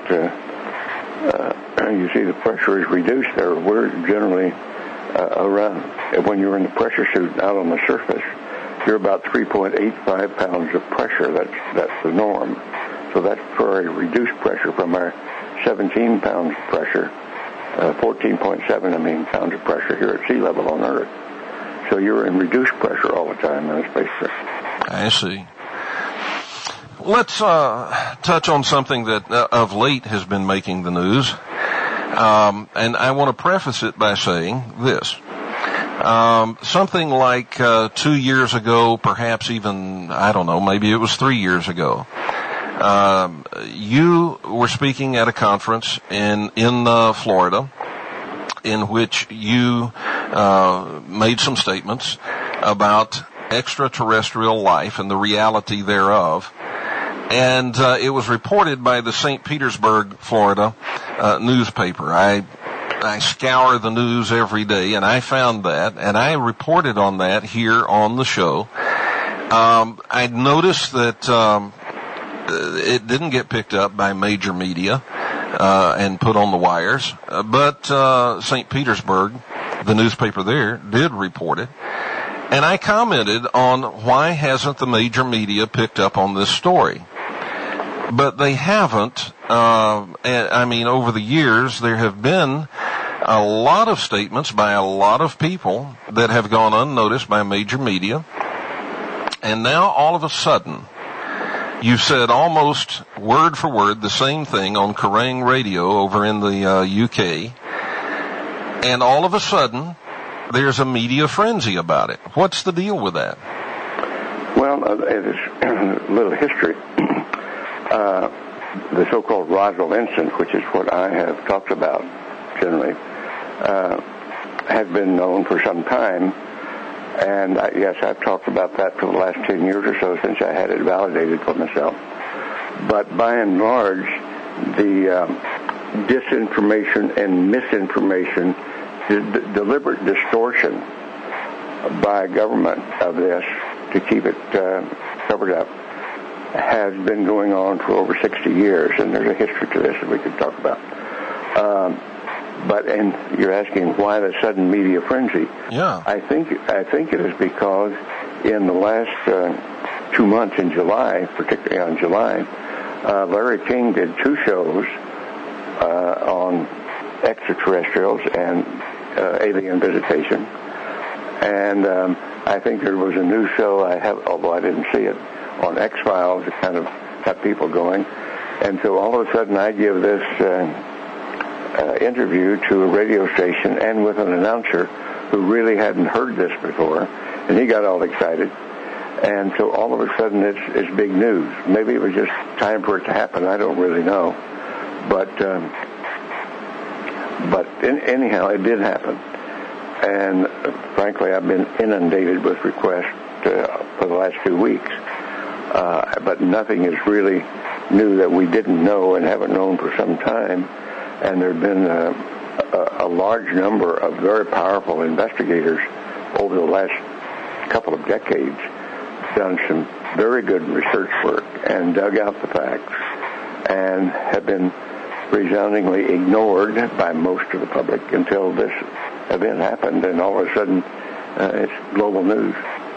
you see the pressure is reduced there. We're generally around, when you're in the pressure suit out on the surface, you're about 3.85 pounds of pressure. That's the norm. So that's very reduced pressure from our 17 pounds of pressure, 14.7 pounds of pressure here at sea level on Earth. So you're in reduced pressure all the time in a spaceship. I see. Let's touch on something that of late has been making the news. And I want to preface it by saying this. Something like 2 years ago, perhaps even, I don't know, maybe it was 3 years ago, you were speaking at a conference in Florida in which you made some statements about extraterrestrial life and the reality thereof. And it was reported by the St. Petersburg, Florida newspaper. I scour the news every day, and I found that, and I reported on that here on the show. I noticed that it didn't get picked up by major media and put on the wires, but St. Petersburg, the newspaper there, did report it. And I commented on why hasn't the major media picked up on this story. But they haven't. Over the years, there have been a lot of statements by a lot of people that have gone unnoticed by major media. And now, all of a sudden, you've said almost word for word the same thing on Kerrang Radio over in the UK. And all of a sudden, there's a media frenzy about it. What's the deal with that? Well, it is a little history. The so-called Roswell incident, which is what I have talked about generally, has been known for some time. And yes, I've talked about that for the last 10 years or so since I had it validated for myself. But by and large, the disinformation and misinformation, deliberate distortion by government of this to keep it covered up, has been going on for over 60 years, and there's a history to this that we could talk about. And you're asking why the sudden media frenzy. Yeah. I think it is because in the last 2 months in July, particularly on July, Larry King did 2 shows on extraterrestrials and alien visitation. And I think there was a new show although I didn't see it, on X-Files that kind of got people going. And so all of a sudden I give this interview to a radio station and with an announcer who really hadn't heard this before, and he got all excited. And so all of a sudden it's big news. Maybe it was just time for it to happen. I don't really know. But anyhow, it did happen. And frankly, I've been inundated with requests for the last 2 weeks. But nothing is really new that we didn't know and haven't known for some time. And there have been a large number of very powerful investigators over the last couple of decades done some very good research work and dug out the facts and have been resoundingly ignored by most of the public until this event happened, and all of a sudden it's global news.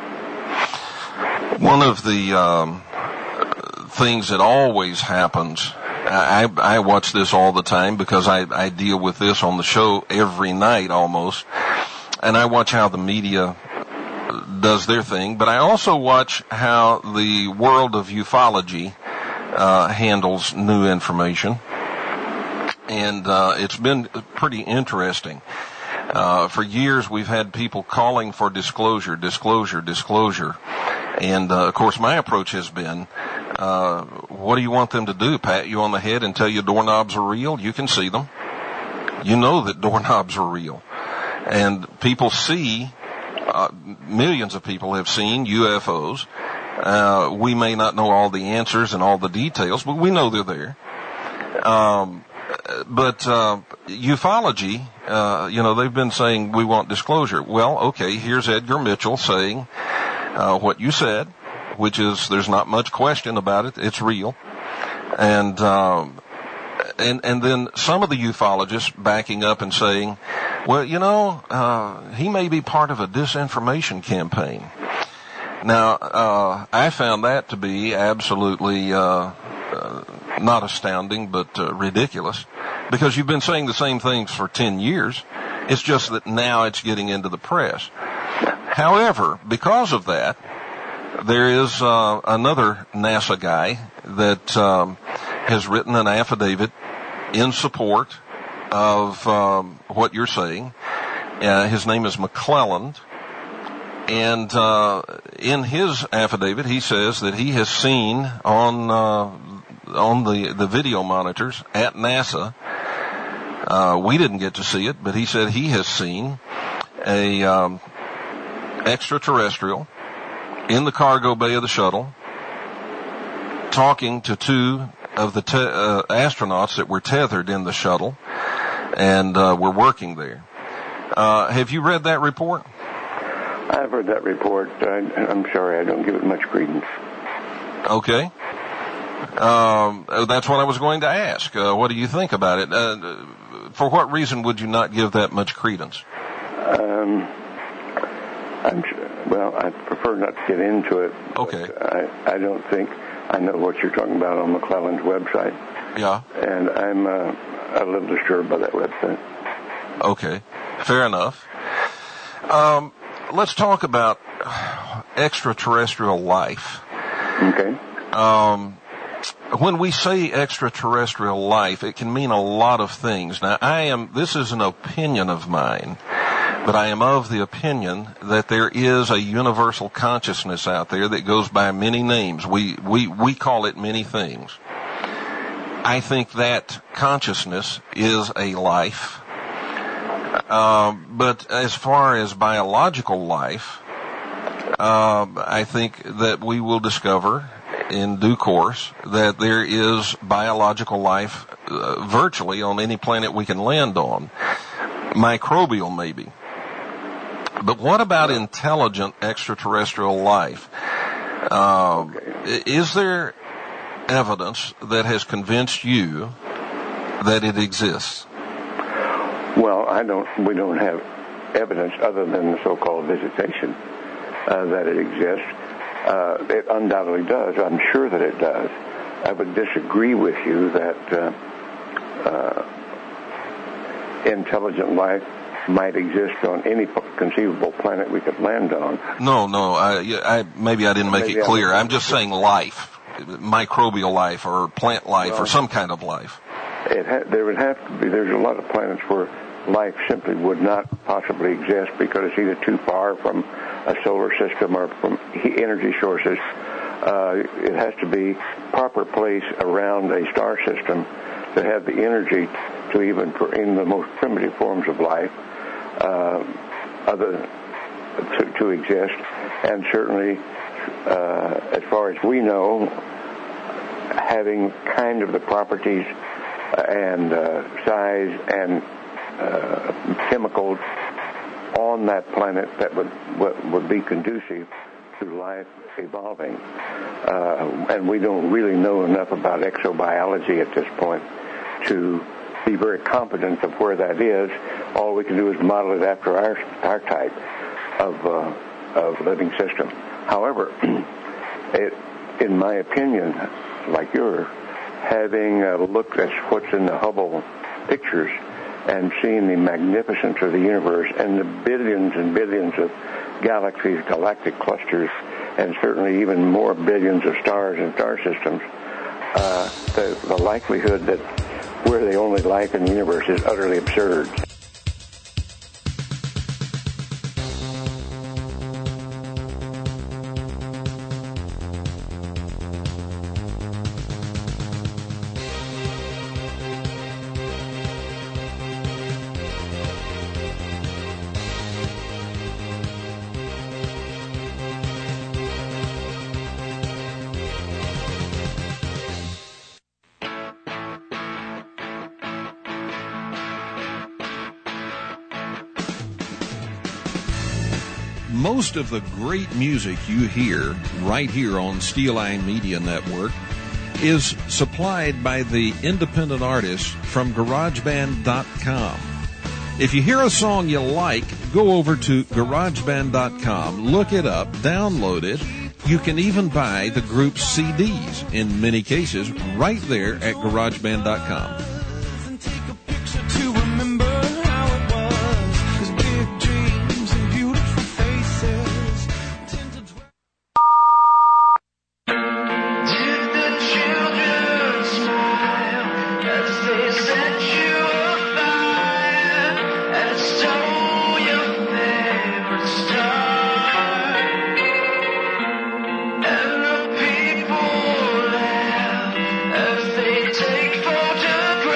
One of the things that always happens, I watch this all the time because I deal with this on the show every night almost, and I watch how the media does their thing, but I also watch how the world of ufology handles new information, and it's been pretty interesting. For years we've had people calling for disclosure, and of course my approach has been, what do you want them to do? Pat you on the head and tell you doorknobs are real? You can see them. You know that doorknobs are real. And people see, millions of people have seen UFOs. We may not know all the answers and all the details, but we know they're there. But ufology, they've been saying we want disclosure. Well, okay, here's Edgar Mitchell saying what you said, which is there's not much question about it. It's real. And then some of the ufologists backing up and saying, well, he may be part of a disinformation campaign. Now, I found that to be absolutely not astounding, but ridiculous, because you've been saying the same things for 10 years. It's just that now it's getting into the press. However, because of that, there is another NASA guy that has written an affidavit in support of what you're saying. His name is McClelland. And in his affidavit, he says that he has seen on the video monitors at NASA, we didn't get to see it, but he said he has seen a extraterrestrial in the cargo bay of the shuttle talking to 2 of the astronauts that were tethered in the shuttle and were working there. Have you read that report? I've heard that report. I'm sorry, I don't give it much credence. Okay. That's what I was going to ask. What do you think about it? For what reason would you not give that much credence? I prefer not to get into it. Okay. I don't think I know what you're talking about on McClelland's website. Yeah. And I'm a little disturbed by that website. Okay. Fair enough. Let's talk about extraterrestrial life. Okay. When we say extraterrestrial life, it can mean a lot of things. Now, this is an opinion of mine, but I am of the opinion that there is a universal consciousness out there that goes by many names. We call it many things. I think that consciousness is a life. But as far as biological life, I think that we will discover in due course that there is biological life virtually on any planet we can land on. Microbial, maybe. But what about intelligent extraterrestrial life? Is there evidence that has convinced you that it exists? Well, we don't have evidence other than the so-called visitation that it exists. It undoubtedly does. I'm sure that it does. I would disagree with you that intelligent life might exist on any conceivable planet we could land on. No, maybe I didn't make it clear. I'm just saying life, microbial life or plant life or some kind of life. There would have to be. There's a lot of planets where life simply would not possibly exist because it's either too far from a solar system or from energy sources. It has to be proper place around a star system to have the energy to even, in the most primitive forms of life, to exist. And certainly, as far as we know, having kind of the properties and size and chemicals on that planet that would be conducive to life evolving. And we don't really know enough about exobiology at this point to be very confident of where that is. All we can do is model it after our type of living system. However, in my opinion, like yours, having looked at what's in the Hubble pictures and seeing the magnificence of the universe and the billions and billions of galaxies, galactic clusters, and certainly even more billions of stars and star systems, the likelihood that we're the only life in the universe is utterly absurd. Most of the great music you hear right here on Steel Line Media Network is supplied by the independent artists from GarageBand.com. If you hear a song you like, go over to GarageBand.com, look it up, download it. You can even buy the group's CDs, in many cases, right there at GarageBand.com. Take photographs.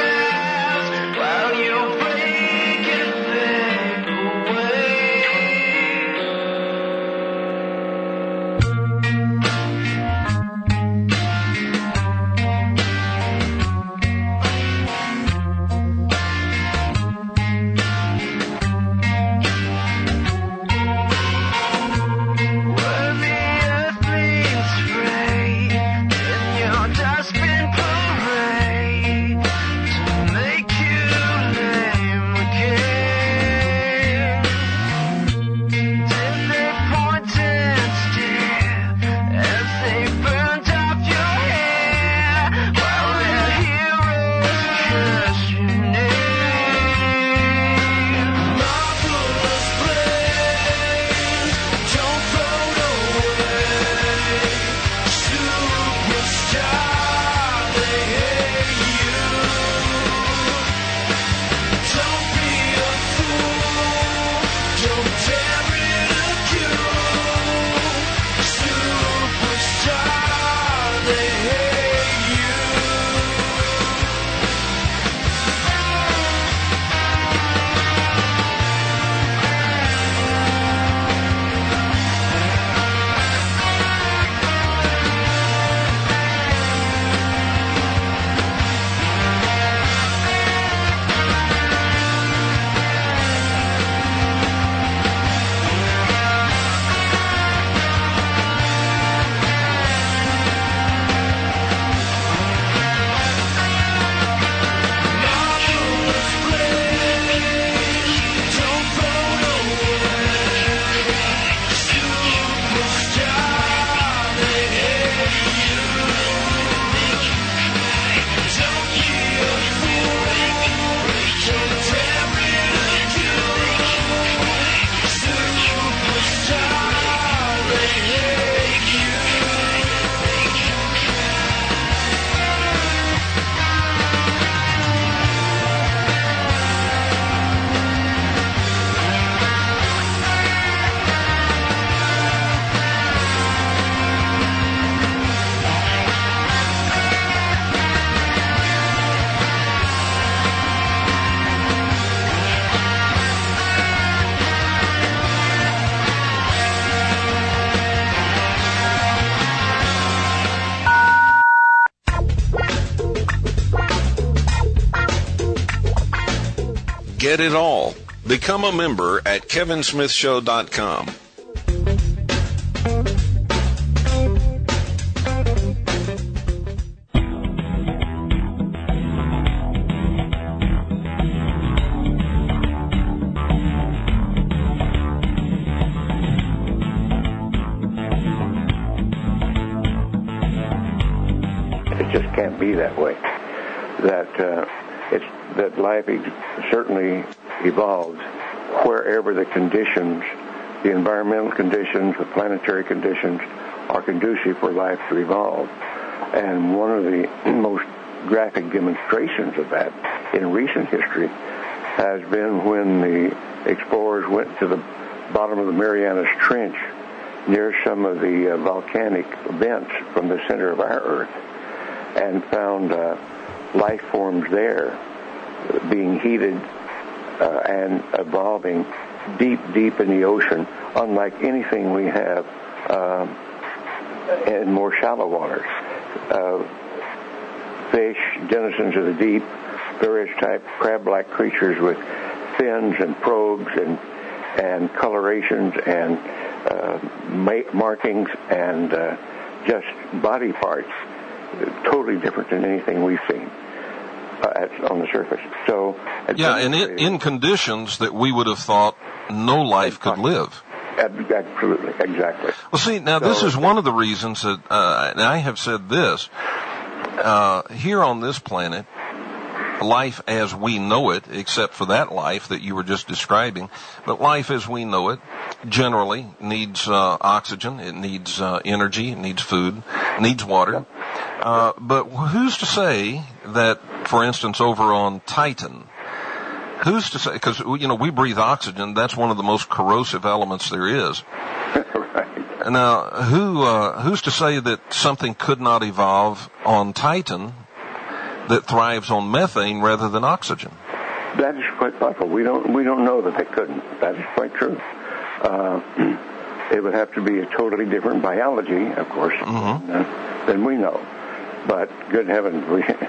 Get it all. Become a member at kevinsmithshow.com. It just can't be that way. That life certainly evolves wherever the conditions, the environmental conditions, the planetary conditions are conducive for life to evolve. And one of the most graphic demonstrations of that in recent history has been when the explorers went to the bottom of the Marianas Trench near some of the volcanic vents from the center of our Earth and found life forms there being heated and evolving deep in the ocean, unlike anything we have in more shallow waters. Fish, denizens of the deep, various type crab-like creatures with fins and probes and colorations and markings and just body parts, totally different than anything we've seen on the surface. So, yeah, and in conditions that we would have thought no life could live. Absolutely, exactly. Well, see, now this is one of the reasons that, and I have said this, here on this planet, life as we know it, except for that life that you were just describing, but life as we know it generally needs oxygen, it needs energy, it needs food, it needs water. But who's to say that, for instance, over on Titan, who's to say, because, we breathe oxygen, that's one of the most corrosive elements there is. Right. Now, who's to say that something could not evolve on Titan that thrives on methane rather than oxygen? That is quite possible. We don't know that they couldn't. That is quite true. It would have to be a totally different biology, of course, than we know. But good heavens,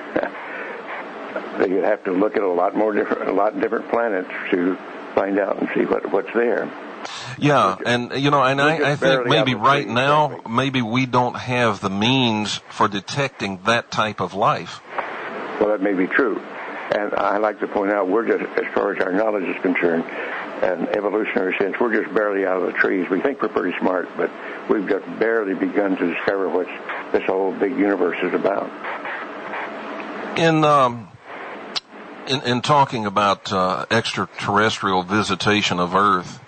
you'd have to look at a lot different planets to find out and see what's there. Yeah, and I think maybe right now, maybe we don't have the means for detecting that type of life. Well, that may be true. And I like to point out, we're just, as far as our knowledge is concerned, and evolutionary sense, we're just barely out of the trees. We think we're pretty smart, but we've just barely begun to discover what this whole big universe is about. In talking about extraterrestrial visitation of Earth,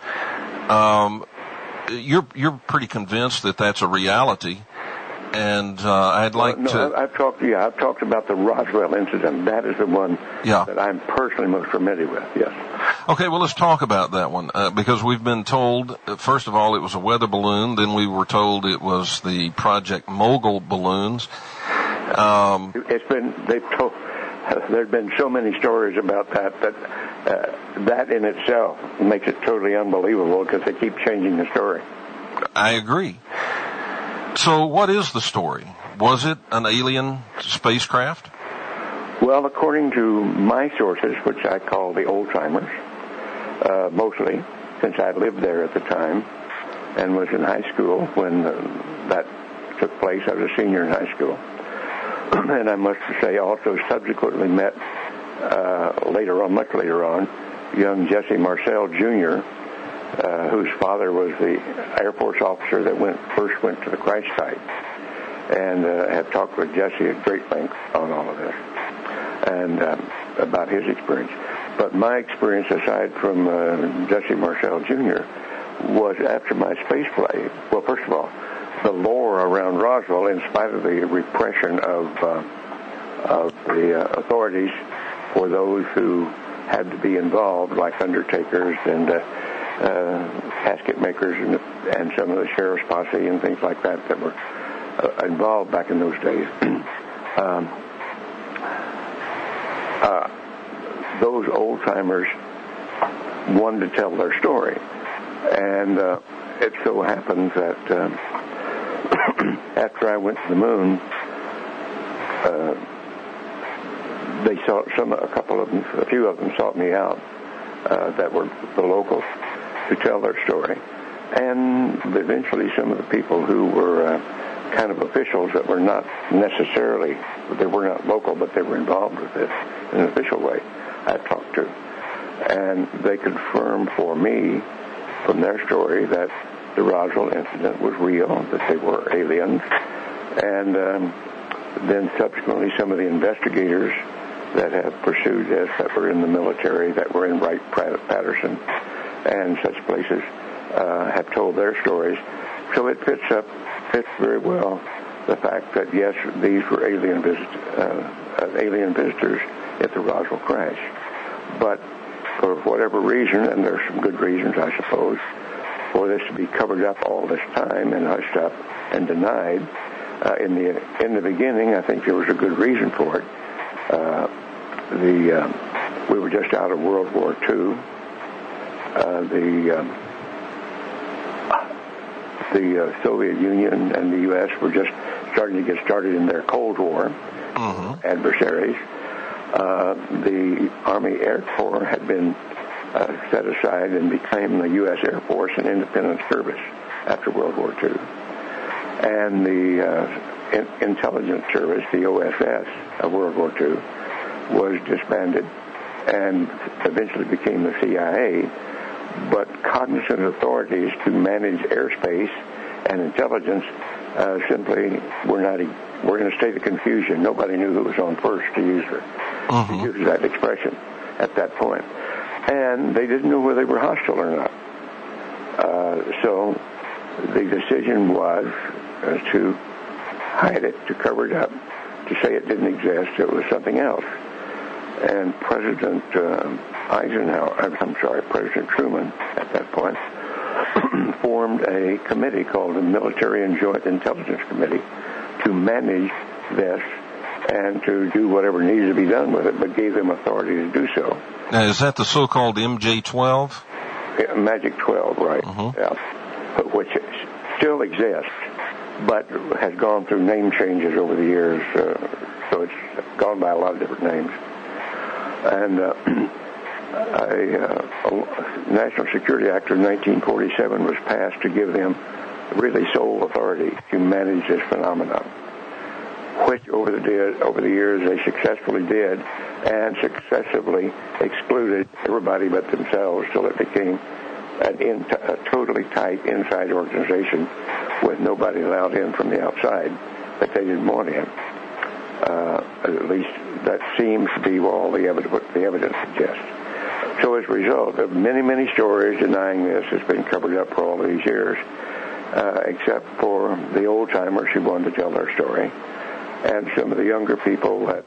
you're pretty convinced that that's a reality. And I'd like to. I've talked about the Roswell incident. That is the one that I'm personally most familiar with. Yes. Okay, well, let's talk about that one because we've been told, first of all, it was a weather balloon. Then we were told it was the Project Mogul balloons. There've been so many stories about that that in itself makes it totally unbelievable because they keep changing the story. I agree. So what is the story? Was it an alien spacecraft? Well, according to my sources, which I call the old-timers, mostly, since I lived there at the time and was in high school when that took place. I was a senior in high school. And I must say also subsequently met much later on, young Jesse Marcel Jr., whose father was the Air Force officer that first went to the crash site, and have talked with Jesse at great length on all of this and about his experience. But my experience, aside from Jesse Marcel Jr., was after my space flight. Well, first of all, the lore around Roswell, in spite of the repression of the authorities for those who had to be involved, like undertakers and casket makers and some of the sheriff's posse and things like that were involved back in those days. Those old-timers wanted to tell their story. And it so happens that after I went to the moon, they saw a few of them sought me out that were the locals to tell their story. And eventually some of the people who were kind of officials that were not necessarily, they were not local, but they were involved with this in an official way, I talked to. And they confirmed for me from their story that the Roswell incident was real, that they were aliens. And then subsequently some of the investigators that have pursued this, that were in the military, that were in Wright-Patterson and such places, have told their stories. So it fits very well the fact that, yes, these were alien visitors at the Roswell crash. But for whatever reason, and there's some good reasons, I suppose, for this to be covered up all this time and hushed up and denied, in the beginning, I think there was a good reason for it. We were just out of World War II. The Soviet Union and the U.S. were just starting to get started in their Cold War adversaries. The Army Air Corps had been set aside and became the U.S. Air Force an independent service after World War II. And the intelligence service, the OSS of World War II, was disbanded and eventually became the CIA. But cognizant authorities to manage airspace and intelligence simply we're going to state the confusion. Nobody knew who was on first, to use that expression at that point. And they didn't know whether they were hostile or not. So the decision was to hide it, to cover it up, to say it didn't exist, it was something else. And President President Truman, at that point, formed a committee called the Military and Joint Intelligence Committee to manage this and to do whatever needed to be done with it, but gave them authority to do so. Now, is that the so-called MJ-12? Yeah, Magic 12, right. Yeah. Which still exists, but has gone through name changes over the years, so it's gone by a lot of different names. And a National Security Act of 1947 was passed to give them really sole authority to manage this phenomenon, which over the years they successfully did, and successively excluded everybody but themselves, till it became a totally tight inside organization with nobody allowed in from the outside that they didn't want in. At least that seems to be what all the evidence suggests. So as a result of many, many stories denying this, it's been covered up for all these years, except for the old-timers who wanted to tell their story, and some of the younger people that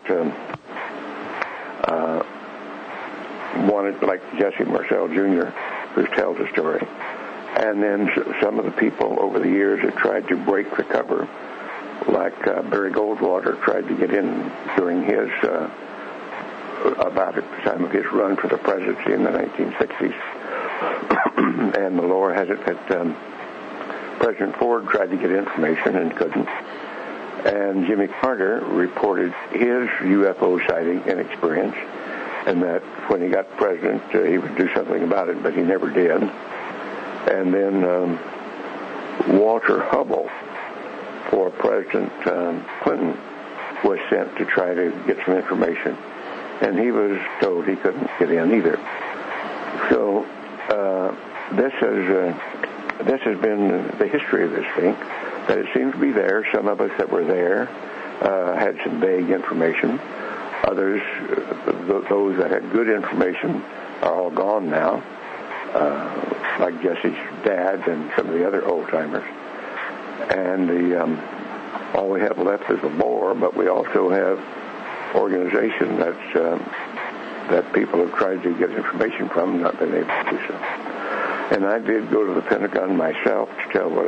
wanted, like Jesse Marcel Jr., who tells the story. And then some of the people over the years have tried to break the cover, like Barry Goldwater tried to get in during his, about at the time of his run for the presidency in the 1960s. And the lore has it that President Ford tried to get information and couldn't. And Jimmy Carter reported his UFO sighting and experience, and that when he got president, he would do something about it, but he never did. And then Walter Hubble, for President Clinton, was sent to try to get some information, and he was told he couldn't get in either. So this has been the history of this thing, that it seems to be there. Some of us that were there had some vague information. Others, those that had good information, are all gone now, like Jesse's dad and some of the other old-timers. And all we have left is the lore, but we also have organization that people have tried to get information from, not been able to do so. And I did go to the Pentagon myself to tell what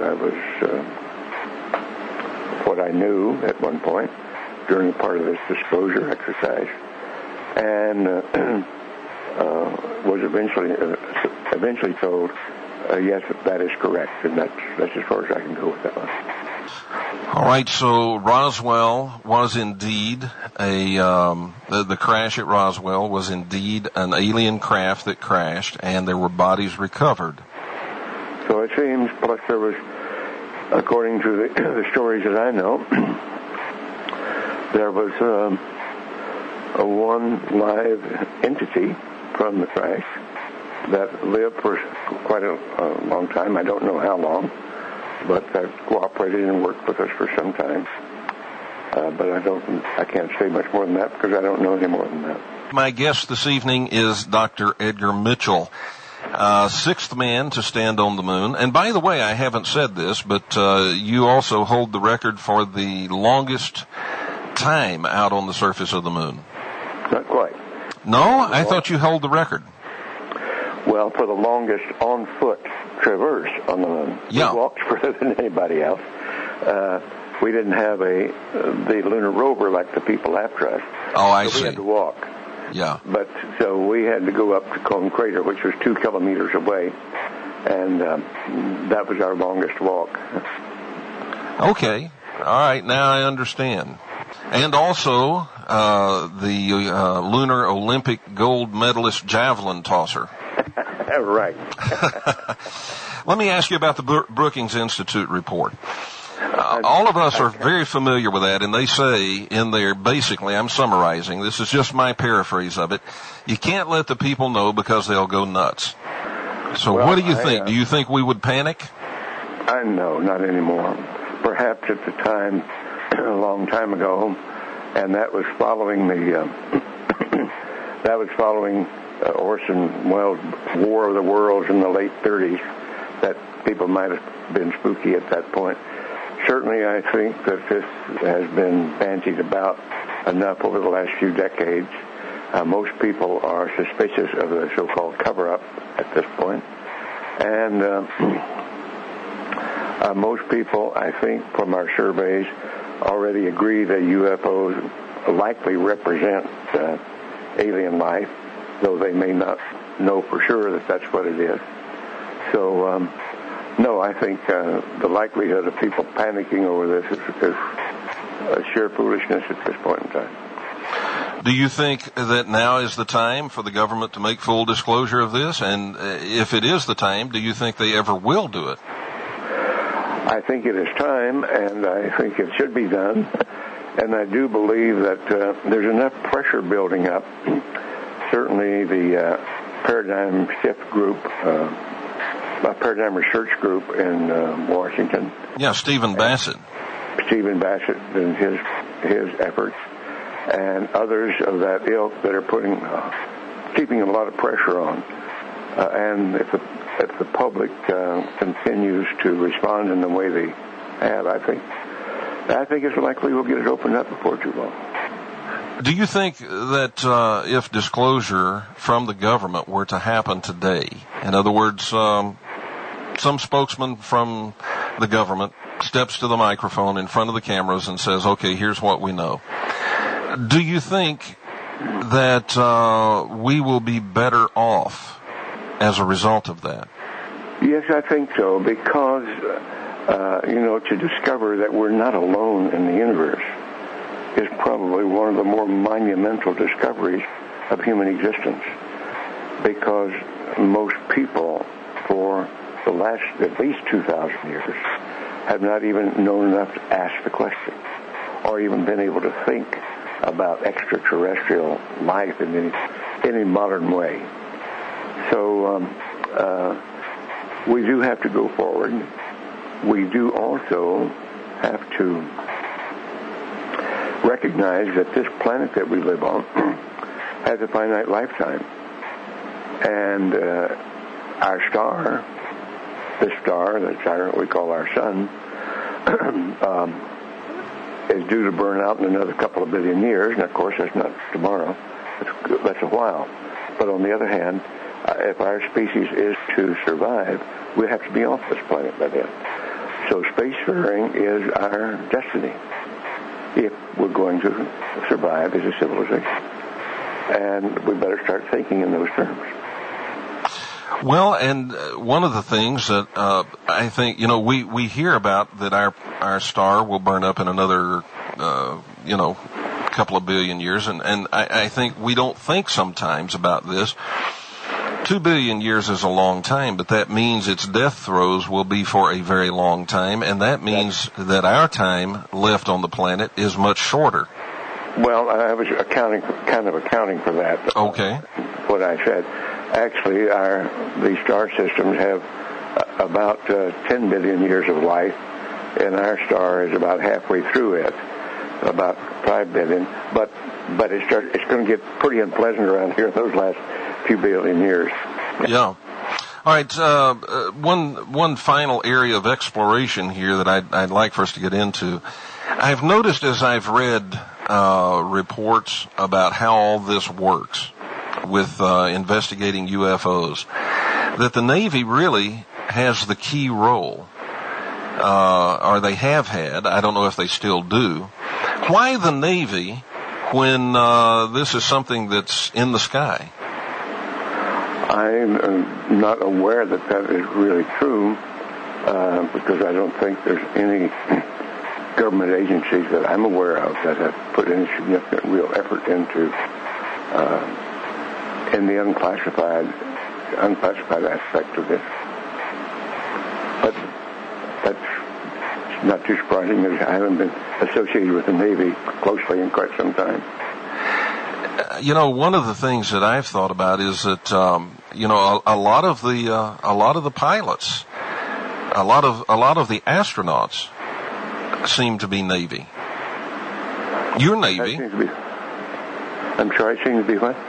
I knew at one point during part of this disclosure exercise, and was eventually told, yes, that is correct, and that's as far as I can go with that one. All right, so Roswell was indeed the crash at Roswell was indeed an alien craft that crashed, and there were bodies recovered. So it seems, plus there was, according to the stories that I know, there was a one live entity from the crash that lived for quite a long time. I don't know how long, but cooperated and worked with us for some time. But I can't say much more than that because I don't know any more than that. My guest this evening is Dr. Edgar Mitchell, sixth man to stand on the moon. And by the way, I haven't said this, but you also hold the record for the longest time out on the surface of the moon. Not quite. No? I thought you held the record. Well, for the longest on-foot traverse on the moon. Yeah. We walked further than anybody else. We didn't have the lunar rover like the people after us. Oh, I see. We had to walk. Yeah. But so we had to go up to Cone Crater, which was 2 kilometers away, and that was our longest walk. Okay. All right. Now I understand. And also the lunar Olympic gold medalist javelin tosser. Right. Let me ask you about the Brookings Institute report. All of us are very familiar with that, and they say in there, basically, I'm summarizing, this is just my paraphrase of it, you can't let the people know because they'll go nuts. So well, what do you think? Do you think we would panic? No, not anymore. Perhaps at the time, a long time ago, and that was following Orson Welles' War of the Worlds in the late 30s, that people might have been spooky at that point. Certainly, I think that this has been bandied about enough over the last few decades. Most people are suspicious of the so-called cover-up at this point. And most people, I think, from our surveys, already agree that UFOs likely represent alien life, though they may not know for sure that that's what it is. So, no, I think the likelihood of people panicking over this is sheer foolishness at this point in time. Do you think that now is the time for the government to make full disclosure of this? And if it is the time, do you think they ever will do it? I think it is time, and I think it should be done. And I do believe that there's enough pressure building up. Certainly the Paradigm Shift Group, Paradigm Research Group in Washington. Yeah, Stephen Bassett. Stephen Bassett and his efforts, and others of that ilk that are keeping a lot of pressure on. And if the public continues to respond in the way they have, I think it's likely we'll get it opened up before too long. Do you think that if disclosure from the government were to happen today, in other words, some spokesman from the government steps to the microphone in front of the cameras and says, okay, here's what we know. Do you think that we will be better off as a result of that? Yes, I think so, because, to discover that we're not alone in the universe is probably one of the more monumental discoveries of human existence, because most people for the last at least 2,000 years have not even known enough to ask the question or even been able to think about extraterrestrial life in any modern way. So we do have to go forward. We do also have to recognize that this planet that we live on has a finite lifetime. And our star, this star that we call our sun, is due to burn out in another couple of billion years. And of course, that's not tomorrow. That's a while. But on the other hand, if our species is to survive, we have to be off this planet by then. So spacefaring is our destiny if we're going to survive as a civilization. And we better start thinking in those terms. Well, and one of the things that I think, we hear about that our star will burn up in another, couple of billion years, and I think we don't think sometimes about this. 2 billion years is a long time, but that means its death throes will be for a very long time, and that means that our time left on the planet is much shorter. Well, I was accounting for that. Okay. What I said. Actually, these star systems have about 10 billion years of life, and our star is about halfway through it, about 5 billion. But it's going to get pretty unpleasant around here in those last few billion years. Yeah. All right. One final area of exploration here that I'd like for us to get into. I've noticed as I've read reports about how all this works with investigating UFOs, that the Navy really has the key role, or they have had. I don't know if they still do. Why the Navy when this is something that's in the sky? I'm not aware that is really true, because I don't think there's any government agencies that I'm aware of that have put any significant real effort into in the unclassified aspect of this. But that's not too surprising. I haven't been associated with the Navy closely in quite some time. One of the things that I've thought about is that a lot of the pilots, a lot of the astronauts seem to be Navy. You're Navy. I'm sorry, seem to be what?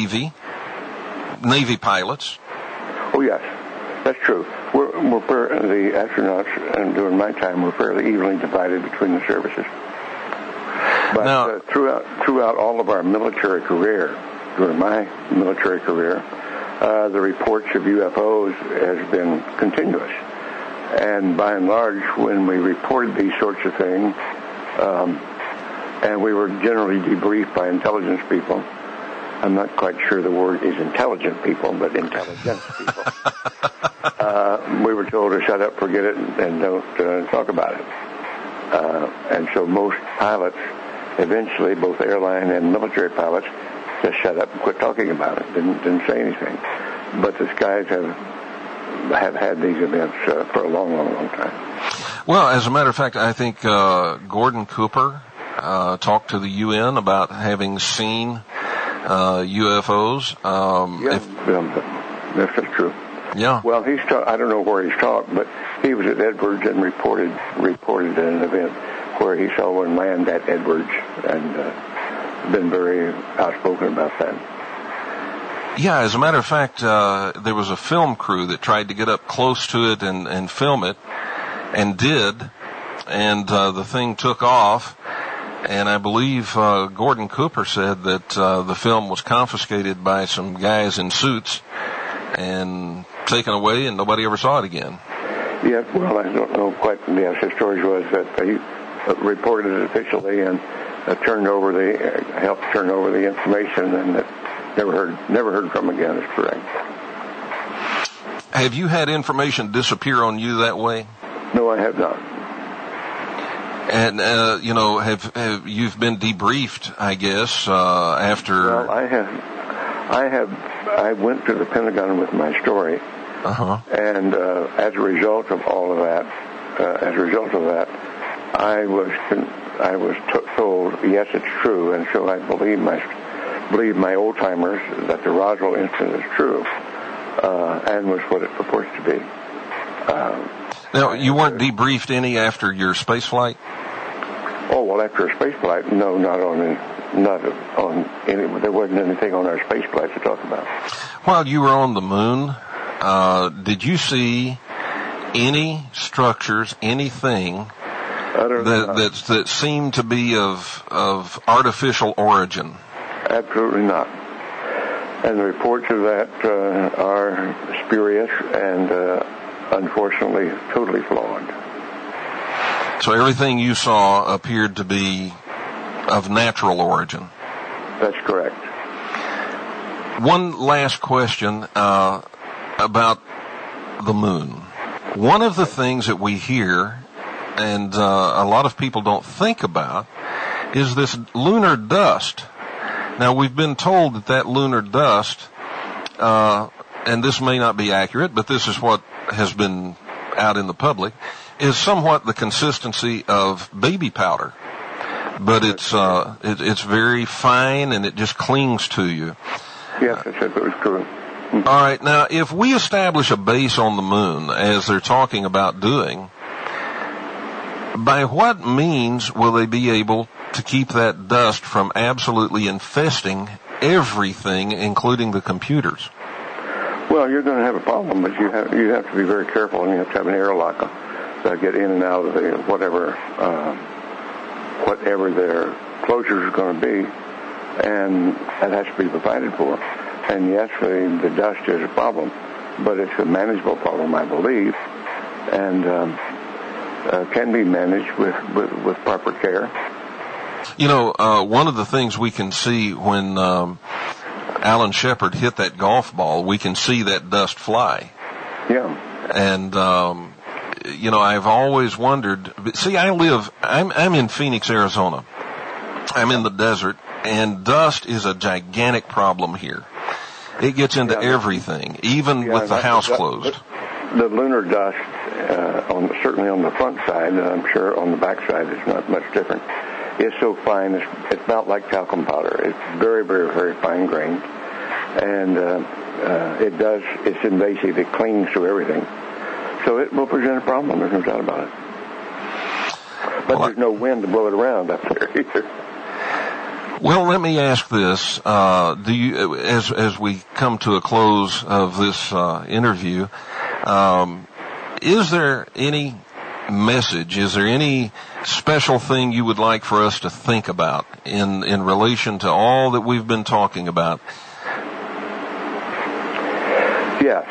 Navy pilots. Oh yes, that's true. The astronauts, and during my time, were fairly evenly divided between the services. But now, throughout all of our military career, during my military career, the reports of UFOs has been continuous. And by and large, when we reported these sorts of things, and we were generally debriefed by intelligence people, I'm not quite sure the word is intelligent people, but intelligence people, we were told to shut up, forget it, and don't talk about it. And so most pilots, eventually, both airline and military pilots, just shut up and quit talking about it, didn't say anything. But the skies have had these events for a long, long, long time. Well, as a matter of fact, I think Gordon Cooper talked to the UN about having seen UFOs. That's true. Yeah. Well, I don't know where he's talked, but he was at Edwards and reported an event where he saw one land at Edwards, and been very outspoken about that. Yeah, as a matter of fact, there was a film crew that tried to get up close to it and film it, and did, and the thing took off, and I believe Gordon Cooper said that the film was confiscated by some guys in suits and taken away, and nobody ever saw it again. Yeah, well, I don't know quite. Yes, his story was that he reported it officially and helped turn over the information, and that never heard from again. Is correct. Have you had information disappear on you that way? No, I have not. And have you've been debriefed? I guess after. Well, I have. I went to the Pentagon with my story, and as a result of all of that, I was told, yes, it's true, and so I believe my old timers that the Roswell incident is true, and was what it purports to be. Now, you weren't debriefed any after your space flight? Oh, well, after a space flight, no, not on any. There wasn't anything on our space flight to talk about. While you were on the moon, did you see any structures, anything that seemed to be of artificial origin? Absolutely not. And the reports of that are spurious and unfortunately totally flawed. So everything you saw appeared to be of natural origin? That's correct. One last question. about the moon. One of the things that we hear, and a lot of people don't think about, is this lunar dust. Now, we've been told that lunar dust, and this may not be accurate, but this is what has been out in the public, is somewhat the consistency of baby powder. But it's very fine, and it just clings to you. Yes, I said it was true. All right, now, if we establish a base on the moon, as they're talking about doing, by what means will they be able to keep that dust from absolutely infesting everything, including the computers? Well, you're going to have a problem, but you have to be very careful, and you have to have an airlock to get in and out of the whatever their closure is going to be, and that has to be provided for. And yes, the dust is a problem, but it's a manageable problem, I believe, and can be managed with proper care. You know, one of the things we can see when Alan Shepard hit that golf ball, we can see that dust fly. Yeah. And, you know, I've always wondered, see, I'm in Phoenix, Arizona. I'm in the desert, and dust is a gigantic problem here. It gets into everything, even with the house closed. The lunar dust, certainly on the front side, and I'm sure on the back side it's not much different, is so fine. It's about like talcum powder. It's very, very, very fine grained, and it's invasive. It clings to everything. So it will present a problem. There's no doubt about it. But there's no wind to blow it around up there either. Well, let me ask this: do you, as we come to a close of this interview, is there any message? Is there any special thing you would like for us to think about in relation to all that we've been talking about? Yes,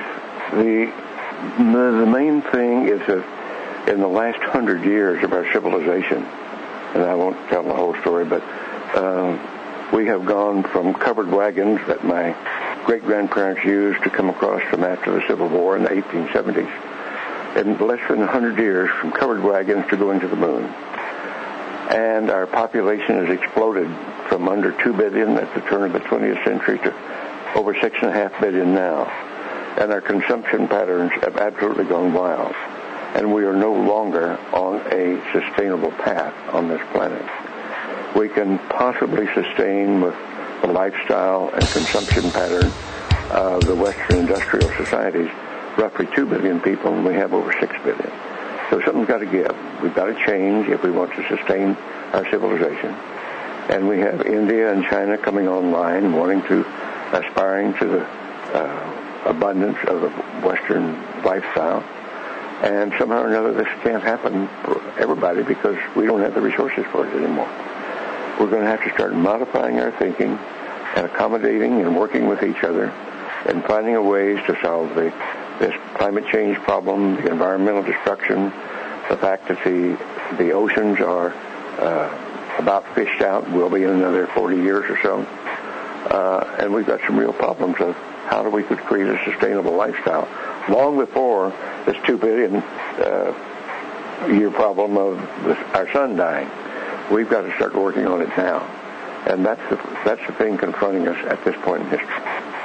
the main thing is that in the last 100 years of our civilization, and I won't tell the whole story, but we have gone from covered wagons that my great-grandparents used to come across from after the Civil War in the 1870s. In less than 100 years, from covered wagons to going to the moon. And our population has exploded from under 2 billion at the turn of the 20th century to over 6.5 billion now. And our consumption patterns have absolutely gone wild. And we are no longer on a sustainable path on this planet. We can possibly sustain with the lifestyle and consumption pattern of the Western industrial societies roughly 2 billion people, and we have over 6 billion. So something's got to give. We've got to change if we want to sustain our civilization. And we have India and China coming online, aspiring to the abundance of the Western lifestyle. And somehow or another, this can't happen for everybody because we don't have the resources for it anymore. We're going to have to start modifying our thinking and accommodating and working with each other and finding a ways to solve this climate change problem, the environmental destruction, the fact that the oceans are about fished out, will be in another 40 years or so. And we've got some real problems of how we could create a sustainable lifestyle long before this 2 billion year problem of our sun dying. We've got to start working on it now. And that's the thing confronting us at this point in history.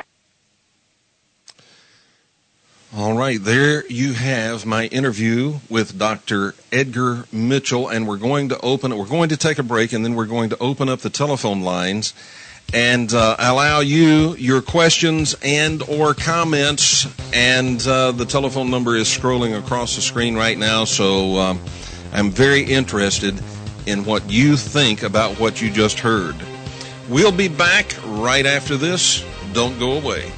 All right, there you have my interview with Dr. Edgar Mitchell, and we're going to take a break, and then we're going to open up the telephone lines and allow you your questions and or comments, and the telephone number is scrolling across the screen right now, so I'm very interested in what you think about what you just heard. We'll be back right after this. Don't go away.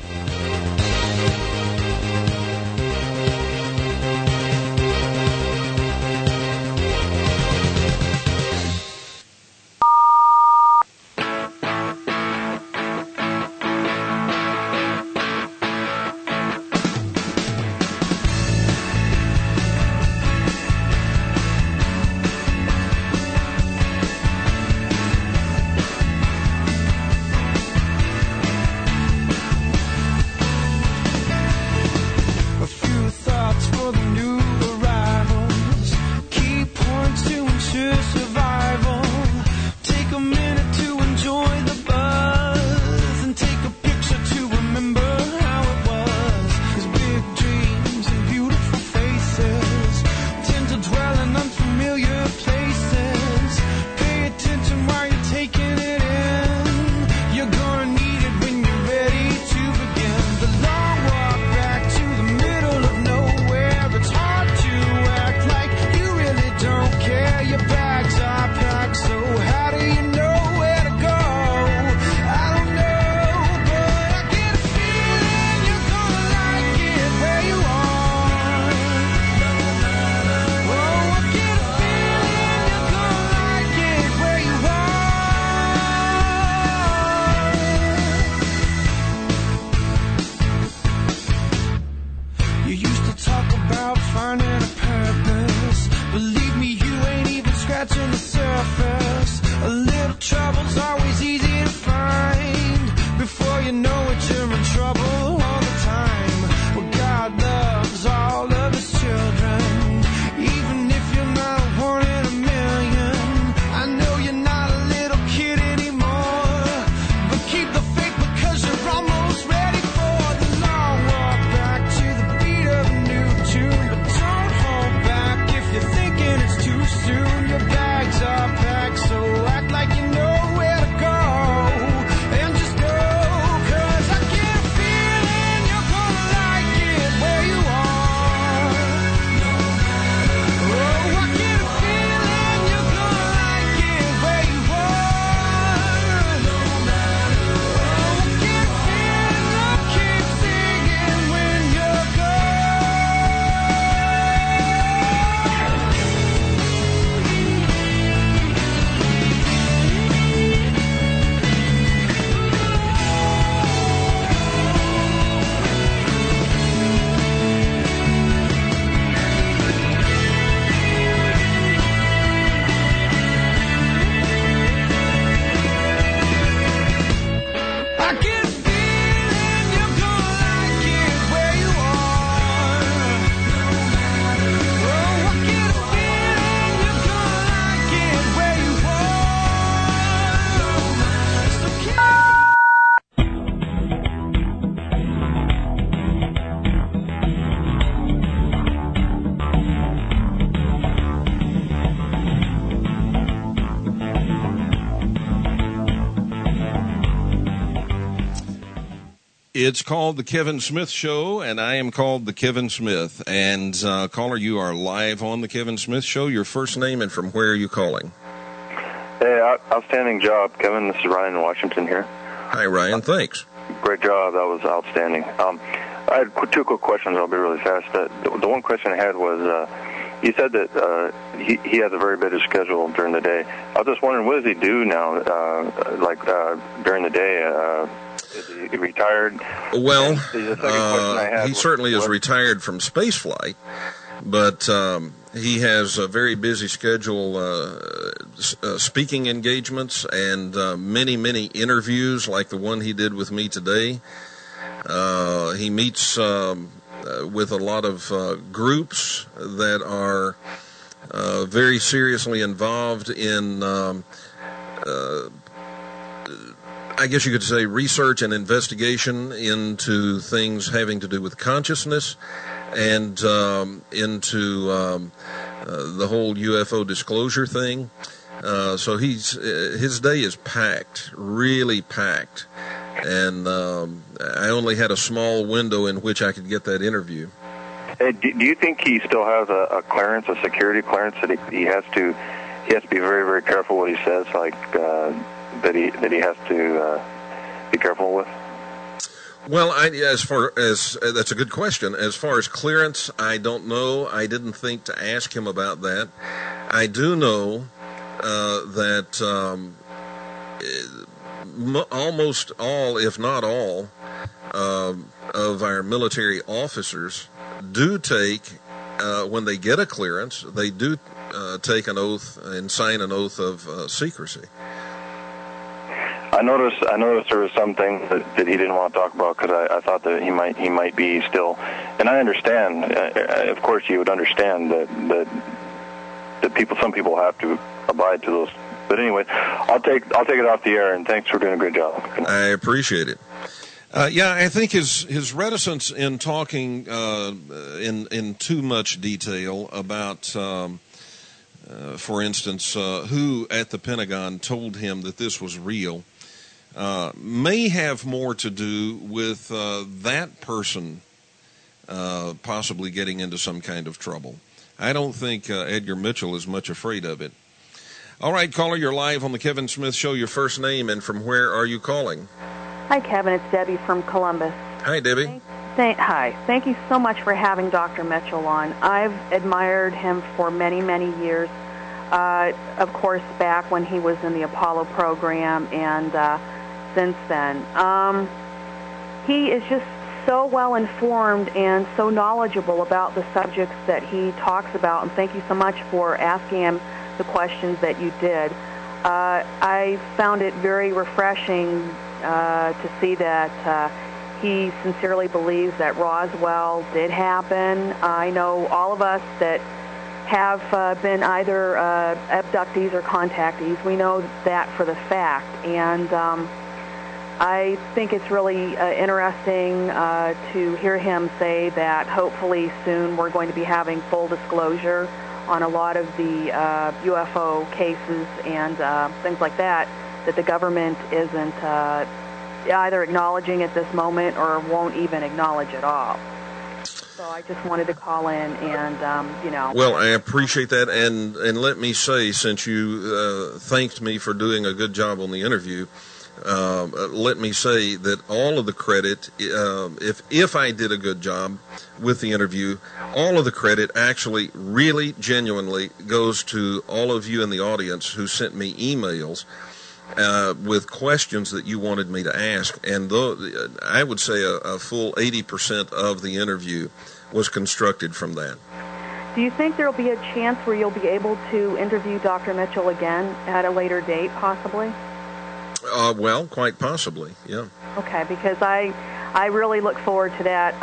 Believe me, you ain't even scratching the surface. A little trouble's always easy to find. Before you know it, you're in trouble all the time. Well, God loves all of his children, even if you're not one in a million. I know you're not a little kid anymore, but keep the faith because you're almost ready for the long walk back to the beat of a new tune. But don't hold back if you're thinking it's too soon. Your bags are packed, so act like you know where to go. And just go, 'cause I get a feeling you're gonna like it where you are. Oh, I get a feeling you're gonna like it where you are. Oh, I get a feeling I'll keep singing when you're I get a feeling you're gonna like it where you are. Oh, I get a feeling you're gonna like it where you are. So It's called The Kevin Smith Show, and I am called The Kevin Smith. And caller, you are live on The Kevin Smith Show. Your first name and from where are you calling? Hey, outstanding job, Kevin. This is Ryan in Washington here. Hi, Ryan. Thanks. Great job. That was outstanding. I had two quick questions. I'll be really fast. The one question I had was, you said that he has a very busy schedule during the day. I was just wondering, what does he do now, during the day? Is he retired? Well, The second question I had he was, certainly is what- retired from spaceflight, but he has a very busy schedule, speaking engagements and many, many interviews like the one he did with me today. He meets with a lot of groups that are very seriously involved in I guess you could say research and investigation into things having to do with consciousness and into the whole UFO disclosure thing. So his day is packed, really packed. And I only had a small window in which I could get that interview. Hey, do you think he still has a clearance, a security clearance that he has to be very, very careful what he says, like that he has to be careful with? Well, as far as that's a good question. As far as clearance, I don't know. I didn't think to ask him about that. I do know that almost all, if not all, of our military officers do take, when they get a clearance, they do take an oath and sign an oath of secrecy. I noticed there was something that he didn't want to talk about because I thought that he might be still, and I understand. Of course, you would understand that some people have to abide to those. But anyway, I'll take it off the air. And thanks for doing a great job. I appreciate it. Yeah, I think his reticence in talking in too much detail about, for instance, who at the Pentagon told him that this was real, may have more to do with that person possibly getting into some kind of trouble. I don't think Edgar Mitchell is much afraid of it. All right, caller, you're live on the Kevin Smith Show. Your first name and from where are you calling? Hi, Kevin. It's Debbie from Columbus. Hi, Debbie. Hi. Thank you so much for having Dr. Mitchell on. I've admired him for many, many years. Of course, back when he was in the Apollo program and since then. He is just so well informed and so knowledgeable about the subjects that he talks about, and thank you so much for asking him the questions that you did. I found it very refreshing to see that he sincerely believes that Roswell did happen. I know all of us that have been either abductees or contactees. We know that for the fact, and I think it's really interesting to hear him say that hopefully soon we're going to be having full disclosure on a lot of the UFO cases and things like that the government isn't either acknowledging at this moment or won't even acknowledge at all. So I just wanted to call in and, Well, I appreciate that, and let me say, since you thanked me for doing a good job on the interview, let me say that all of the credit, if I did a good job with the interview, all of the credit actually really genuinely goes to all of you in the audience who sent me emails with questions that you wanted me to ask, and I would say a full 80% of the interview was constructed from that. Do you think there will be a chance where you'll be able to interview Dr. Mitchell again at a later date, possibly? Well, quite possibly, yeah. Okay, because I really look forward to that.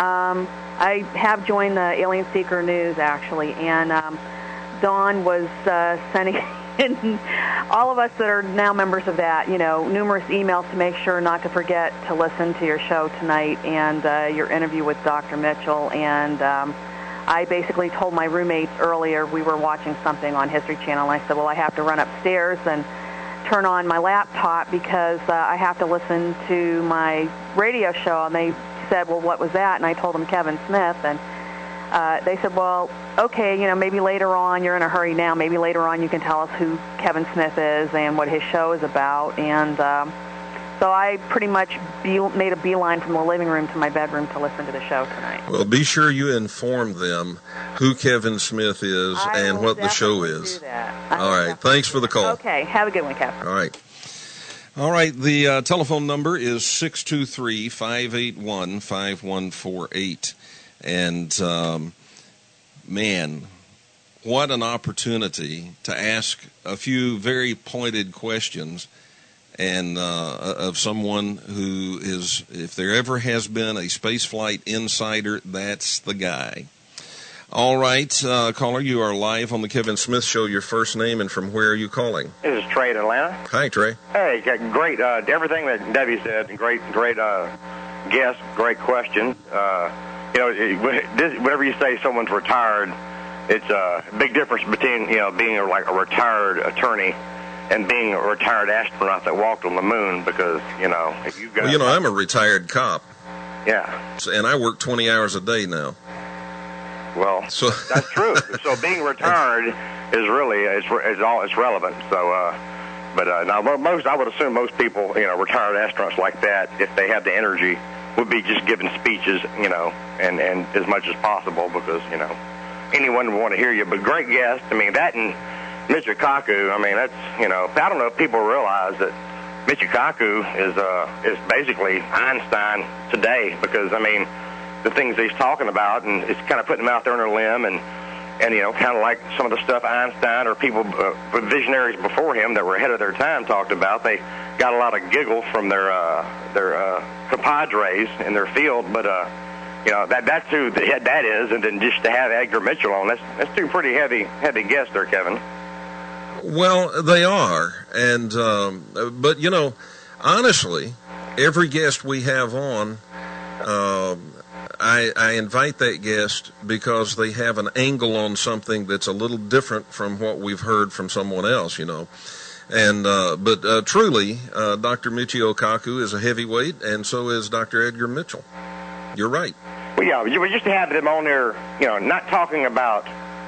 I have joined the Alien Seeker News, actually, and Dawn was sending in all of us that are now members of that, numerous emails to make sure not to forget to listen to your show tonight and your interview with Dr. Mitchell. And I basically told my roommates earlier, we were watching something on History Channel, and I said, well, I have to run upstairs and turn on my laptop because I have to listen to my radio show. And they said, well, what was that? And I told them Kevin Smith, and they said, well, okay, maybe later on, you're in a hurry now, maybe later on you can tell us who Kevin Smith is and what his show is about. And so I pretty much made a beeline from the living room to my bedroom to listen to the show tonight. Well, be sure you inform them who Kevin Smith is and what the show is. Do that. All right. Thanks for the call. Okay. Have a good one, Kevin. All right. The telephone number is 623-581-5148. And, man, what an opportunity to ask a few very pointed questions and of someone who is, if there ever has been a spaceflight insider, that's the guy. All right, caller, you are live on the Kevin Smith Show. Your first name and from where are you calling? This is Trey in Atlanta. Hi, Trey. Hey, great. Everything that Debbie said, great guest, great question. Whenever you say someone's retired, it's a big difference between being like a retired attorney and being a retired astronaut that walked on the moon. Because if you go, I'm a retired cop. Yeah. And I work 20 hours a day now. Well, so that's true. So being retired is really it's relevant. So, now I would assume most people, retired astronauts like that, if they have the energy, would be just giving speeches, and as much as possible because anyone would want to hear you. But great guest. I mean that and Michikaku. I mean that's I don't know if people realize that Michikaku is basically Einstein today because the things he's talking about, and it's kind of putting them out there on a limb, and kind of like some of the stuff Einstein or people, visionaries before him that were ahead of their time talked about. They got a lot of giggle from their compadres in their field, but that's who that is, and then just to have Edgar Mitchell on, that's two pretty heavy guests there, Kevin. Well, they are, and but honestly, every guest we have on. I invite that guest because they have an angle on something that's a little different from what we've heard from someone else, And but truly, Dr. Michio Kaku is a heavyweight, and so is Dr. Edgar Mitchell. You're right. Well, yeah, we used to have them on there, not talking about,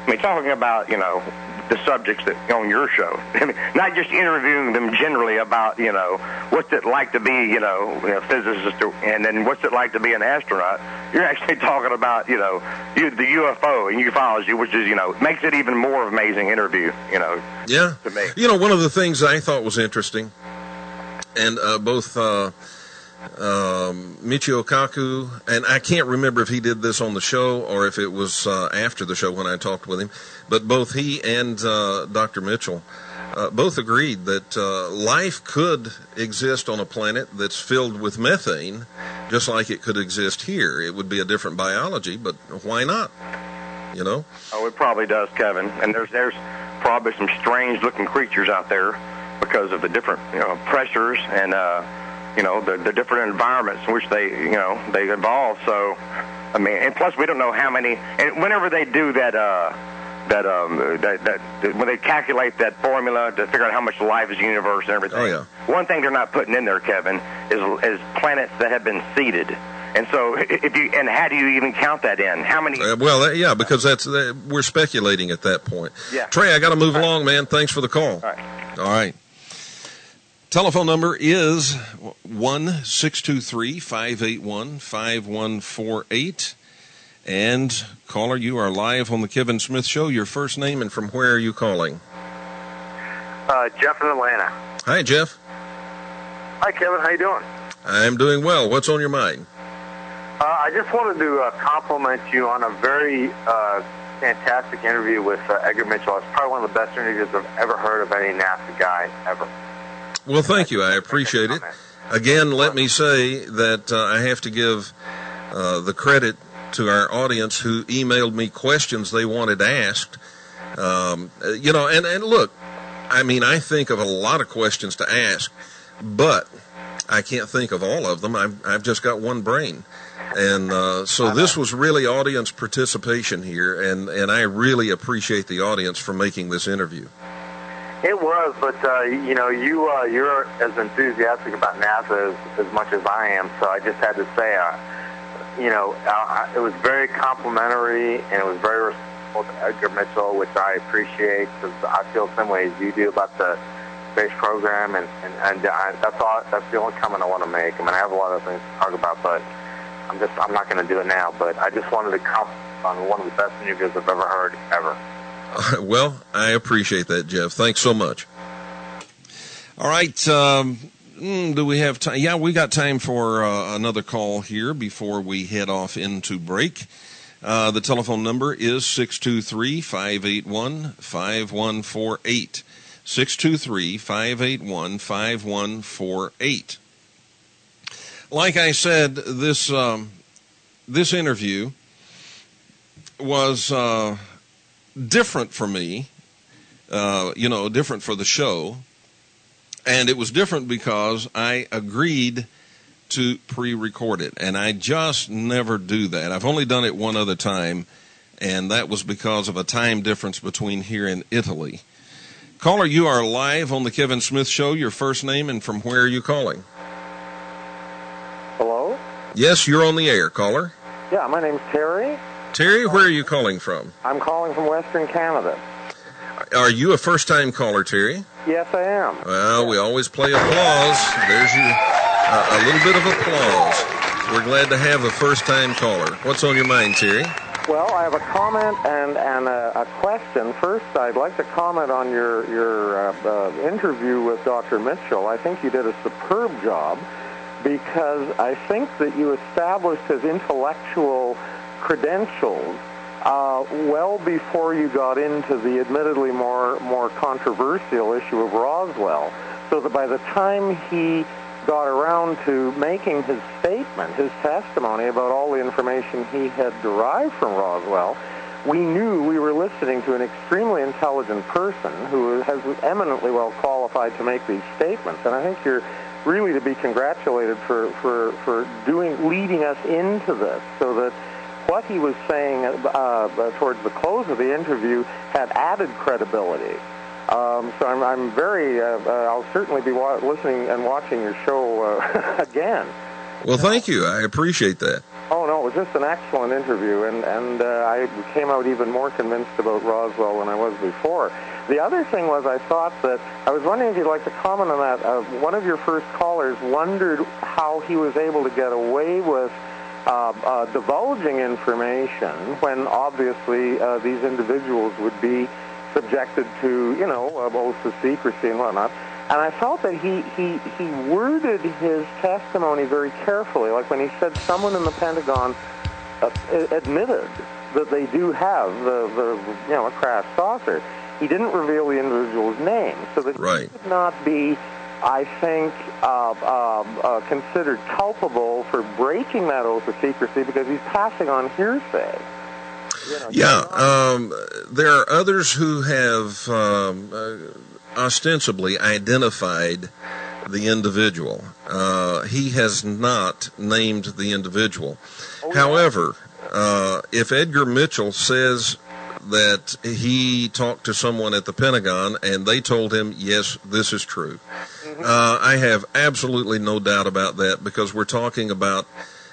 the subjects that on your show. Not just interviewing them generally about, what's it like to be, a physicist, and then what's it like to be an astronaut. You're actually talking about, the UFO and ufology, which is, makes it even more amazing interview, Yeah. to me. One of the things I thought was interesting, and both Michio Kaku, and I can't remember if he did this on the show or if it was after the show when I talked with him, but both he and Dr. Mitchell both agreed that life could exist on a planet that's filled with methane, just like it could exist here. It would be a different biology, but why not? You know? Oh, it probably does, Kevin. And there's probably some strange-looking creatures out there because of the different, pressures and, the different environments in which they evolve. So, I mean, and plus we don't know how many. And whenever they do that when they calculate that formula to figure out how much life is in the universe and everything. Oh, yeah. One thing they're not putting in there, Kevin, is planets that have been seeded. And so, how do you even count that in? How many? Because we're speculating at that point. Yeah. Trey, I got to move along, man. Thanks for the call. All right. Telephone number is 1-623-581-5148. And caller, you are live on the Kevin Smith Show. Your first name and from where are you calling? Jeff in Atlanta. Hi, Jeff. Hi, Kevin. How you doing? I'm doing well. What's on your mind? I just wanted to compliment you on a very fantastic interview with Edgar Mitchell. It's probably one of the best interviews I've ever heard of any NASA guy ever. Well, thank you. I appreciate it. Again, let me say that I have to give the credit to our audience who emailed me questions they wanted asked. And look, I mean, I think of a lot of questions to ask, but I can't think of all of them. I've just got one brain. And so this was really audience participation here, and I really appreciate the audience for making this interview. It was, but you're as enthusiastic about NASA as much as I am, so I just had to say, it was very complimentary, and it was very respectful to Edgar Mitchell, which I appreciate, because I feel the same way as you do about the space program, and that's the only comment I want to make. I mean, I have a lot of things to talk about, but I'm not going to do it now. But I just wanted to comment on one of the best interviews I've ever heard, ever. Well, I appreciate that, Jeff. Thanks so much. All right. Do we have time? Yeah, we got time for another call here before we head off into break. The telephone number is 623-581-5148. 623-581-5148. Like I said, this interview was different for me, different for the show. And it was different because I agreed to pre-record it. And I just never do that. I've only done it one other time, and that was because of a time difference between here and Italy. Caller, you are live on the Kevin Smith Show. Your first name and from where are you calling? Hello? Yes, you're on the air, caller. Yeah, my name's Terry. Terry, where are you calling from? I'm calling from Western Canada. Are you a first-time caller, Terry? Yes, I am. Well, we always play applause. There's a little bit of applause. We're glad to have a first-time caller. What's on your mind, Terry? Well, I have a comment and a question. First, I'd like to comment on your interview with Dr. Mitchell. I think you did a superb job because I think that you established his intellectual credentials well before you got into the admittedly more controversial issue of Roswell, so that by the time he got around to making his statement, his testimony about all the information he had derived from Roswell, we knew we were listening to an extremely intelligent person who is eminently well qualified to make these statements. And I think you're really to be congratulated for leading us into this, so that what he was saying towards the close of the interview had added credibility. So I'm very, I'll certainly be listening and watching your show again. Well, thank you. I appreciate that. Oh, no, it was just an excellent interview, and I came out even more convinced about Roswell than I was before. The other thing was I thought that, I was wondering if you'd like to comment on that. One of your first callers wondered how he was able to get away with divulging information when obviously these individuals would be subjected to, oaths of secrecy and whatnot. And I felt that he worded his testimony very carefully, like when he said someone in the Pentagon admitted that they do have a crash saucer. He didn't reveal the individual's name, so that he could not be, I think, considered culpable for breaking that oath of secrecy because he's passing on hearsay. There are others who have ostensibly identified the individual. He has not named the individual. However, if Edgar Mitchell says that he talked to someone at the Pentagon and they told him, yes, this is true, I have absolutely no doubt about that, because we're talking about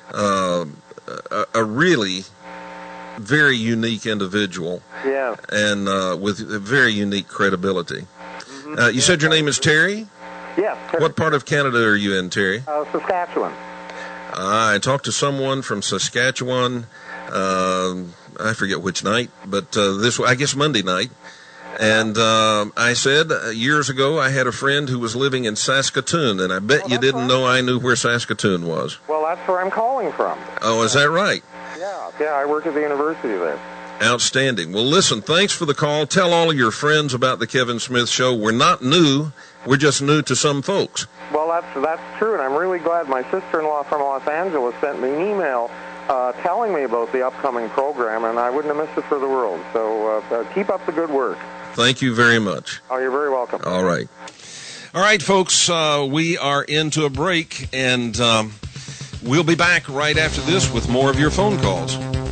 a really very unique individual, and with very unique credibility. You said your name is Terry? Yes. Terry. What part of Canada are you in, Terry? Saskatchewan. I talked to someone from Saskatchewan, I forget which night, but I guess Monday night. And I said, years ago, I had a friend who was living in Saskatoon, and I bet you didn't know I knew where Saskatoon was. Well, that's where I'm calling from. Oh, is that right? Yeah, I work at the university there. Outstanding. Well, listen, thanks for the call. Tell all of your friends about the Kevin Smith Show. We're not new. We're just new to some folks. Well, that's true, and I'm really glad my sister-in-law from Los Angeles sent me an email telling me about the upcoming program, and I wouldn't have missed it for the world. So keep up the good work. Thank you very much. Oh, you're very welcome. All right. All right, folks, we are into a break, and we'll be back right after this with more of your phone calls.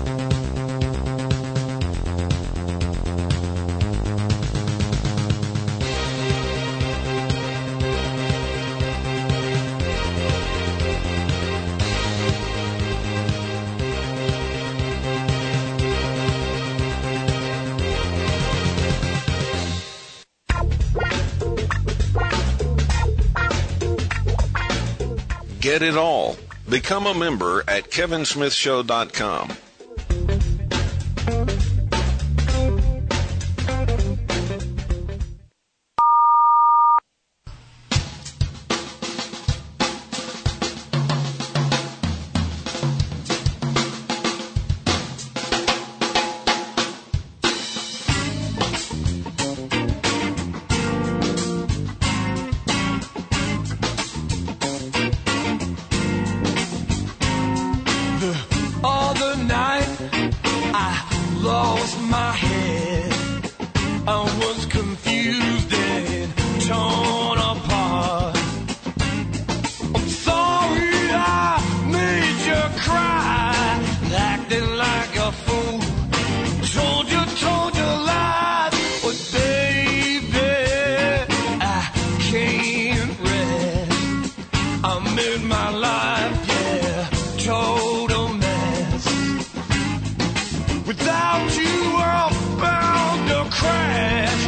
Get it all. Become a member at kevinsmithshow.com. Without you, I'm bound to crash.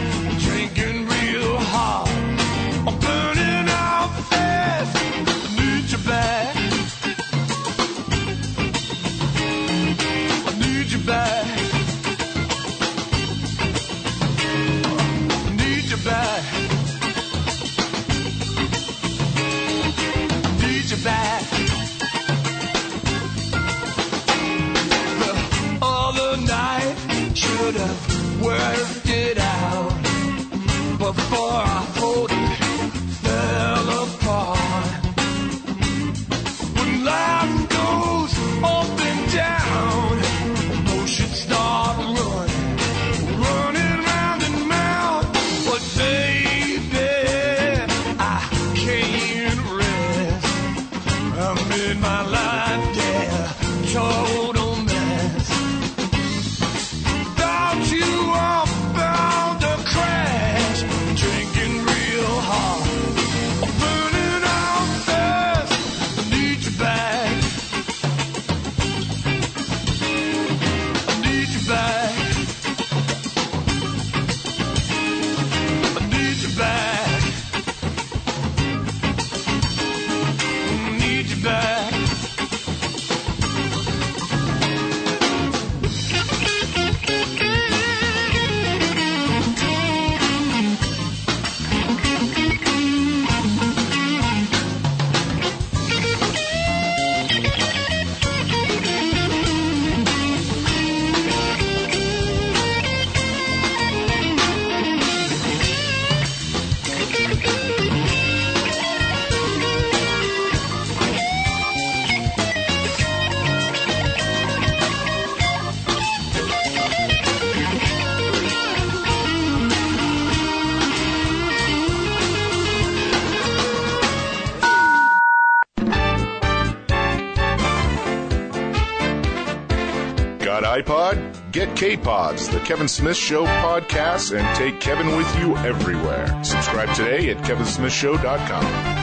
iPod? Get K-Pods, the Kevin Smith Show podcast, and take Kevin with you everywhere. Subscribe today at kevinsmithshow.com.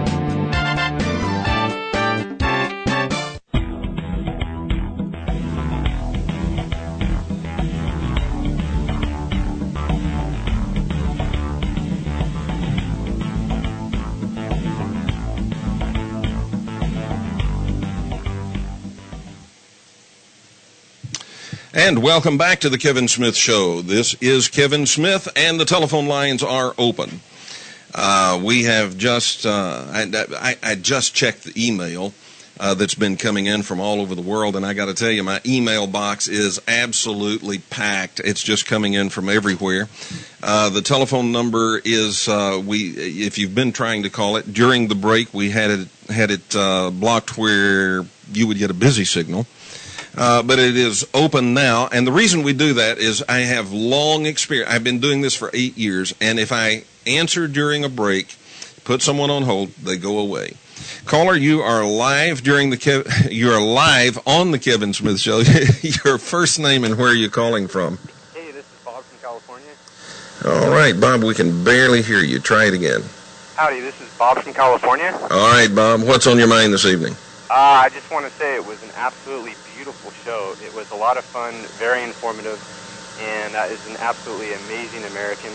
And welcome back to the Kevin Smith Show. This is Kevin Smith, and the telephone lines are open. We have just, I just checked the email that's been coming in from all over the world, and I got to tell you, my email box is absolutely packed. It's just coming in from everywhere. The telephone number is, if you've been trying to call it, during the break we had it blocked where you would get a busy signal. But it is open now, and the reason we do that is I have long experience. I've been doing this for 8 years, and if I answer during a break, put someone on hold, they go away. Caller, you are live you are live on the Kevin Smith Show. Your first name and where are you calling from? Hey, this is Bob from California. All right, Bob, we can barely hear you. Try it again. Howdy, this is Bob from California. All right, Bob, what's on your mind this evening? I just want to say it was an absolutely beautiful show. It was a lot of fun, very informative, and is an absolutely amazing American.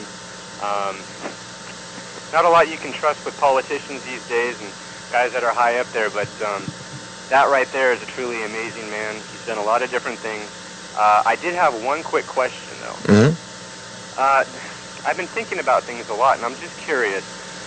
Not a lot you can trust with politicians these days and guys that are high up there, but that right there is a truly amazing man. He's done a lot of different things. I did have one quick question, though. Mm-hmm. I've been thinking about things a lot, and I'm just curious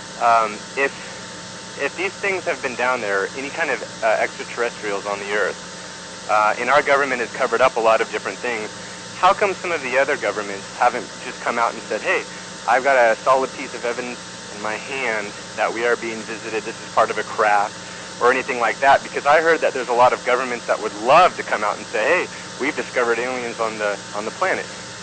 if these things have been down there, any kind of extraterrestrials on the Earth, and our government has covered up a lot of different things, how come some of the other governments haven't just come out and said, hey, I've got a solid piece of evidence in my hand that we are being visited, this is part of a craft, or anything like that? Because I heard that there's a lot of governments that would love to come out and say, hey, we've discovered aliens on the planet.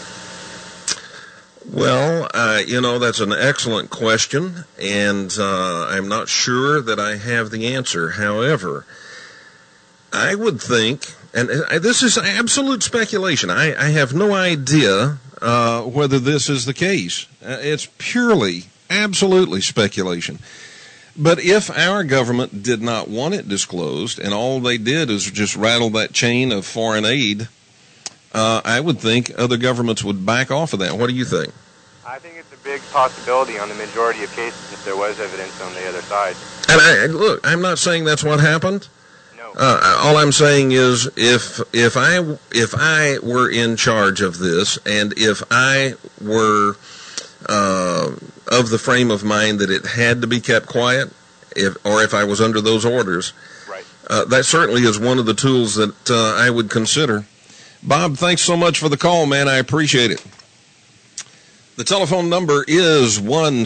Well, that's an excellent question, and I'm not sure that I have the answer. However, I would think, and this is absolute speculation, I have no idea whether this is the case. It's purely, absolutely speculation. But if our government did not want it disclosed, and all they did is just rattle that chain of foreign aid, I would think other governments would back off of that. What do you think? I think it's a big possibility on the majority of cases if there was evidence on the other side. And look, I'm not saying that's what happened. No. All I'm saying is if I were in charge of this, and if I were of the frame of mind that it had to be kept quiet, if I was under those orders, right. That certainly is one of the tools that I would consider. Bob, thanks so much for the call, man. I appreciate it. The telephone number is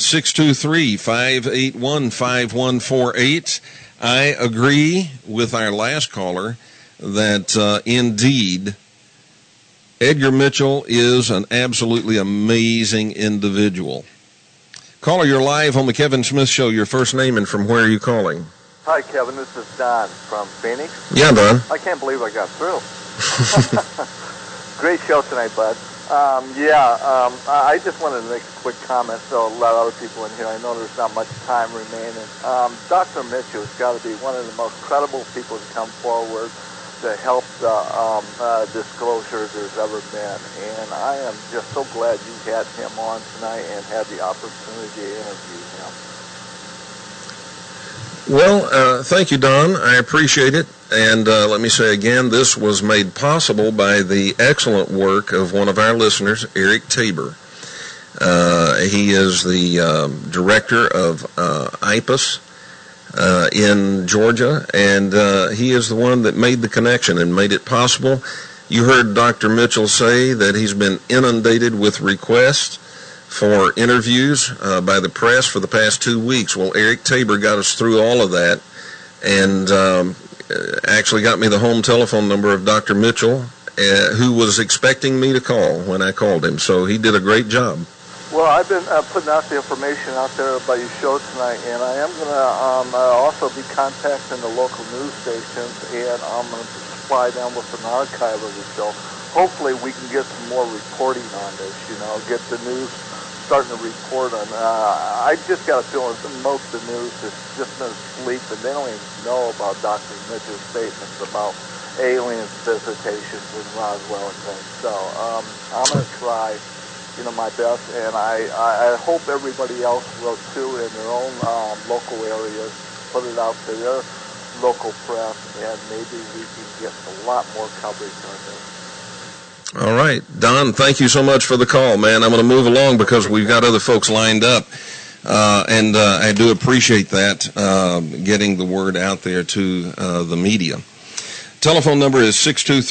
1-623-581-5148. I agree with our last caller that indeed Edgar Mitchell is an absolutely amazing individual. Caller, you're live on the Kevin Smith Show. Your first name and from where are you calling? Hi, Kevin. This is Don from Phoenix. Yeah, Don. I can't believe I got through. Great show tonight, bud. I just wanted to make a quick comment so a lot of other people in here, I know there's not much time remaining. Dr. Mitchell has got to be one of the most credible people to come forward to help the disclosure there's ever been. And I am just so glad you had him on tonight and had the opportunity to interview him. Well, thank you, Don. I appreciate it. And let me say again, this was made possible by the excellent work of one of our listeners, Eric Tabor. He is the director of IPAS in Georgia, and he is the one that made the connection and made it possible. You heard Dr. Mitchell say that he's been inundated with requests for interviews by the press for the past 2 weeks. Well, Eric Tabor got us through all of that and actually got me the home telephone number of Dr. Mitchell, who was expecting me to call when I called him. So he did a great job. Well, I've been putting out the information out there about your show tonight, and I am going to also be contacting the local news stations, and I'm going to supply them with an archive of the show. hopefully we can get some more reporting on this, get the news starting to report on. I just got a feeling that most of the news has just been asleep, and they don't even know about Dr. Mitchell's statements about aliens visitations in Roswell and things. So I'm going to try, my best, and I hope everybody else will too in their own local areas, put it out to their local press, and maybe we can get a lot more coverage on this. All right. Don, thank you so much for the call, man. I'm going to move along because we've got other folks lined up. And I do appreciate that, getting the word out there to the media. Telephone number is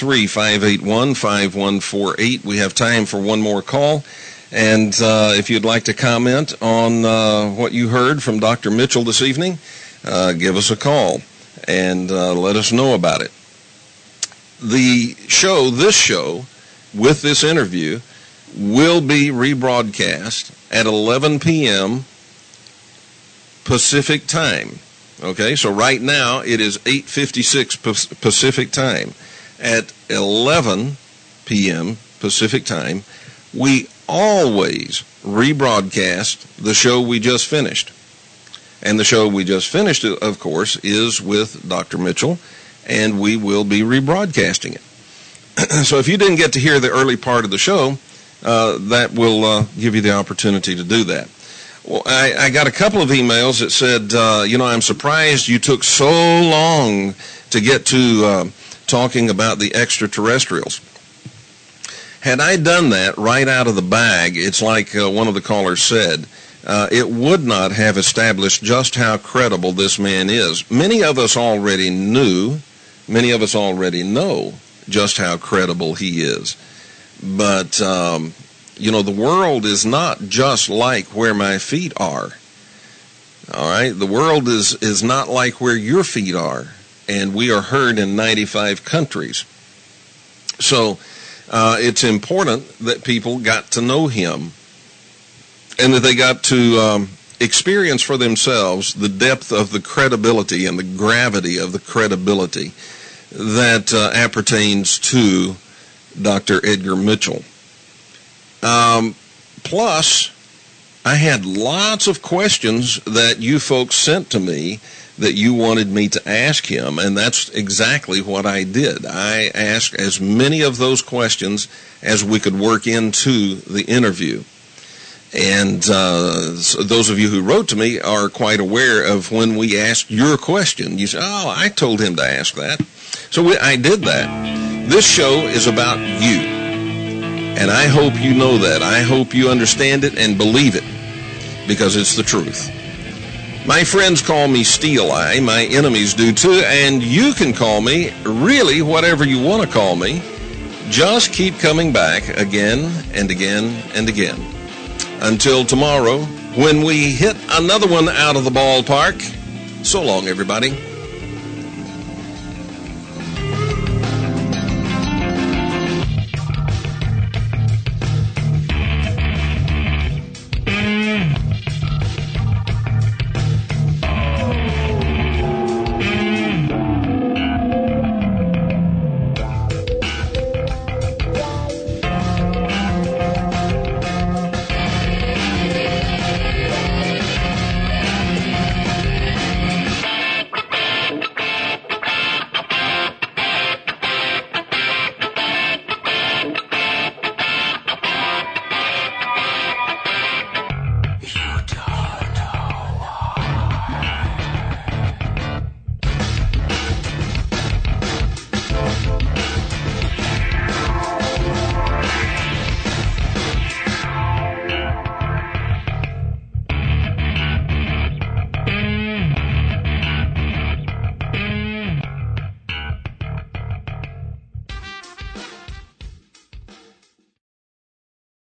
623-581-5148. We have time for one more call. And if you'd like to comment on what you heard from Dr. Mitchell this evening, give us a call and let us know about it. This show, with this interview, will be rebroadcast at 11 p.m. Pacific time. Okay, so right now it is 8:56 Pacific time. At 11 p.m. Pacific time, we always rebroadcast the show we just finished. And the show we just finished, of course, is with Dr. Mitchell, and we will be rebroadcasting it. So if you didn't get to hear the early part of the show, that will give you the opportunity to do that. Well, I got a couple of emails that said, I'm surprised you took so long to get to talking about the extraterrestrials. Had I done that right out of the bag, it's like one of the callers said, it would not have established just how credible this man is. Many of us already know just how credible he is. But, the world is not just like where my feet are. All right? The world is not like where your feet are. And we are heard in 95 countries. So, it's important that people got to know him and that they got to experience for themselves the depth of the credibility and the gravity of the credibility that appertains to Dr. Edgar Mitchell. Plus, I had lots of questions that you folks sent to me that you wanted me to ask him, and that's exactly what I did. I asked as many of those questions as we could work into the interview. And so those of you who wrote to me are quite aware of when we asked your question. You say, oh, I told him to ask that. So I did that. This show is about you. And I hope you know that. I hope you understand it and believe it, because it's the truth. My friends call me Steel Eye. My enemies do too. And you can call me really whatever you want to call me. Just keep coming back again and again and again. Until tomorrow, when we hit another one out of the ballpark. So long, everybody.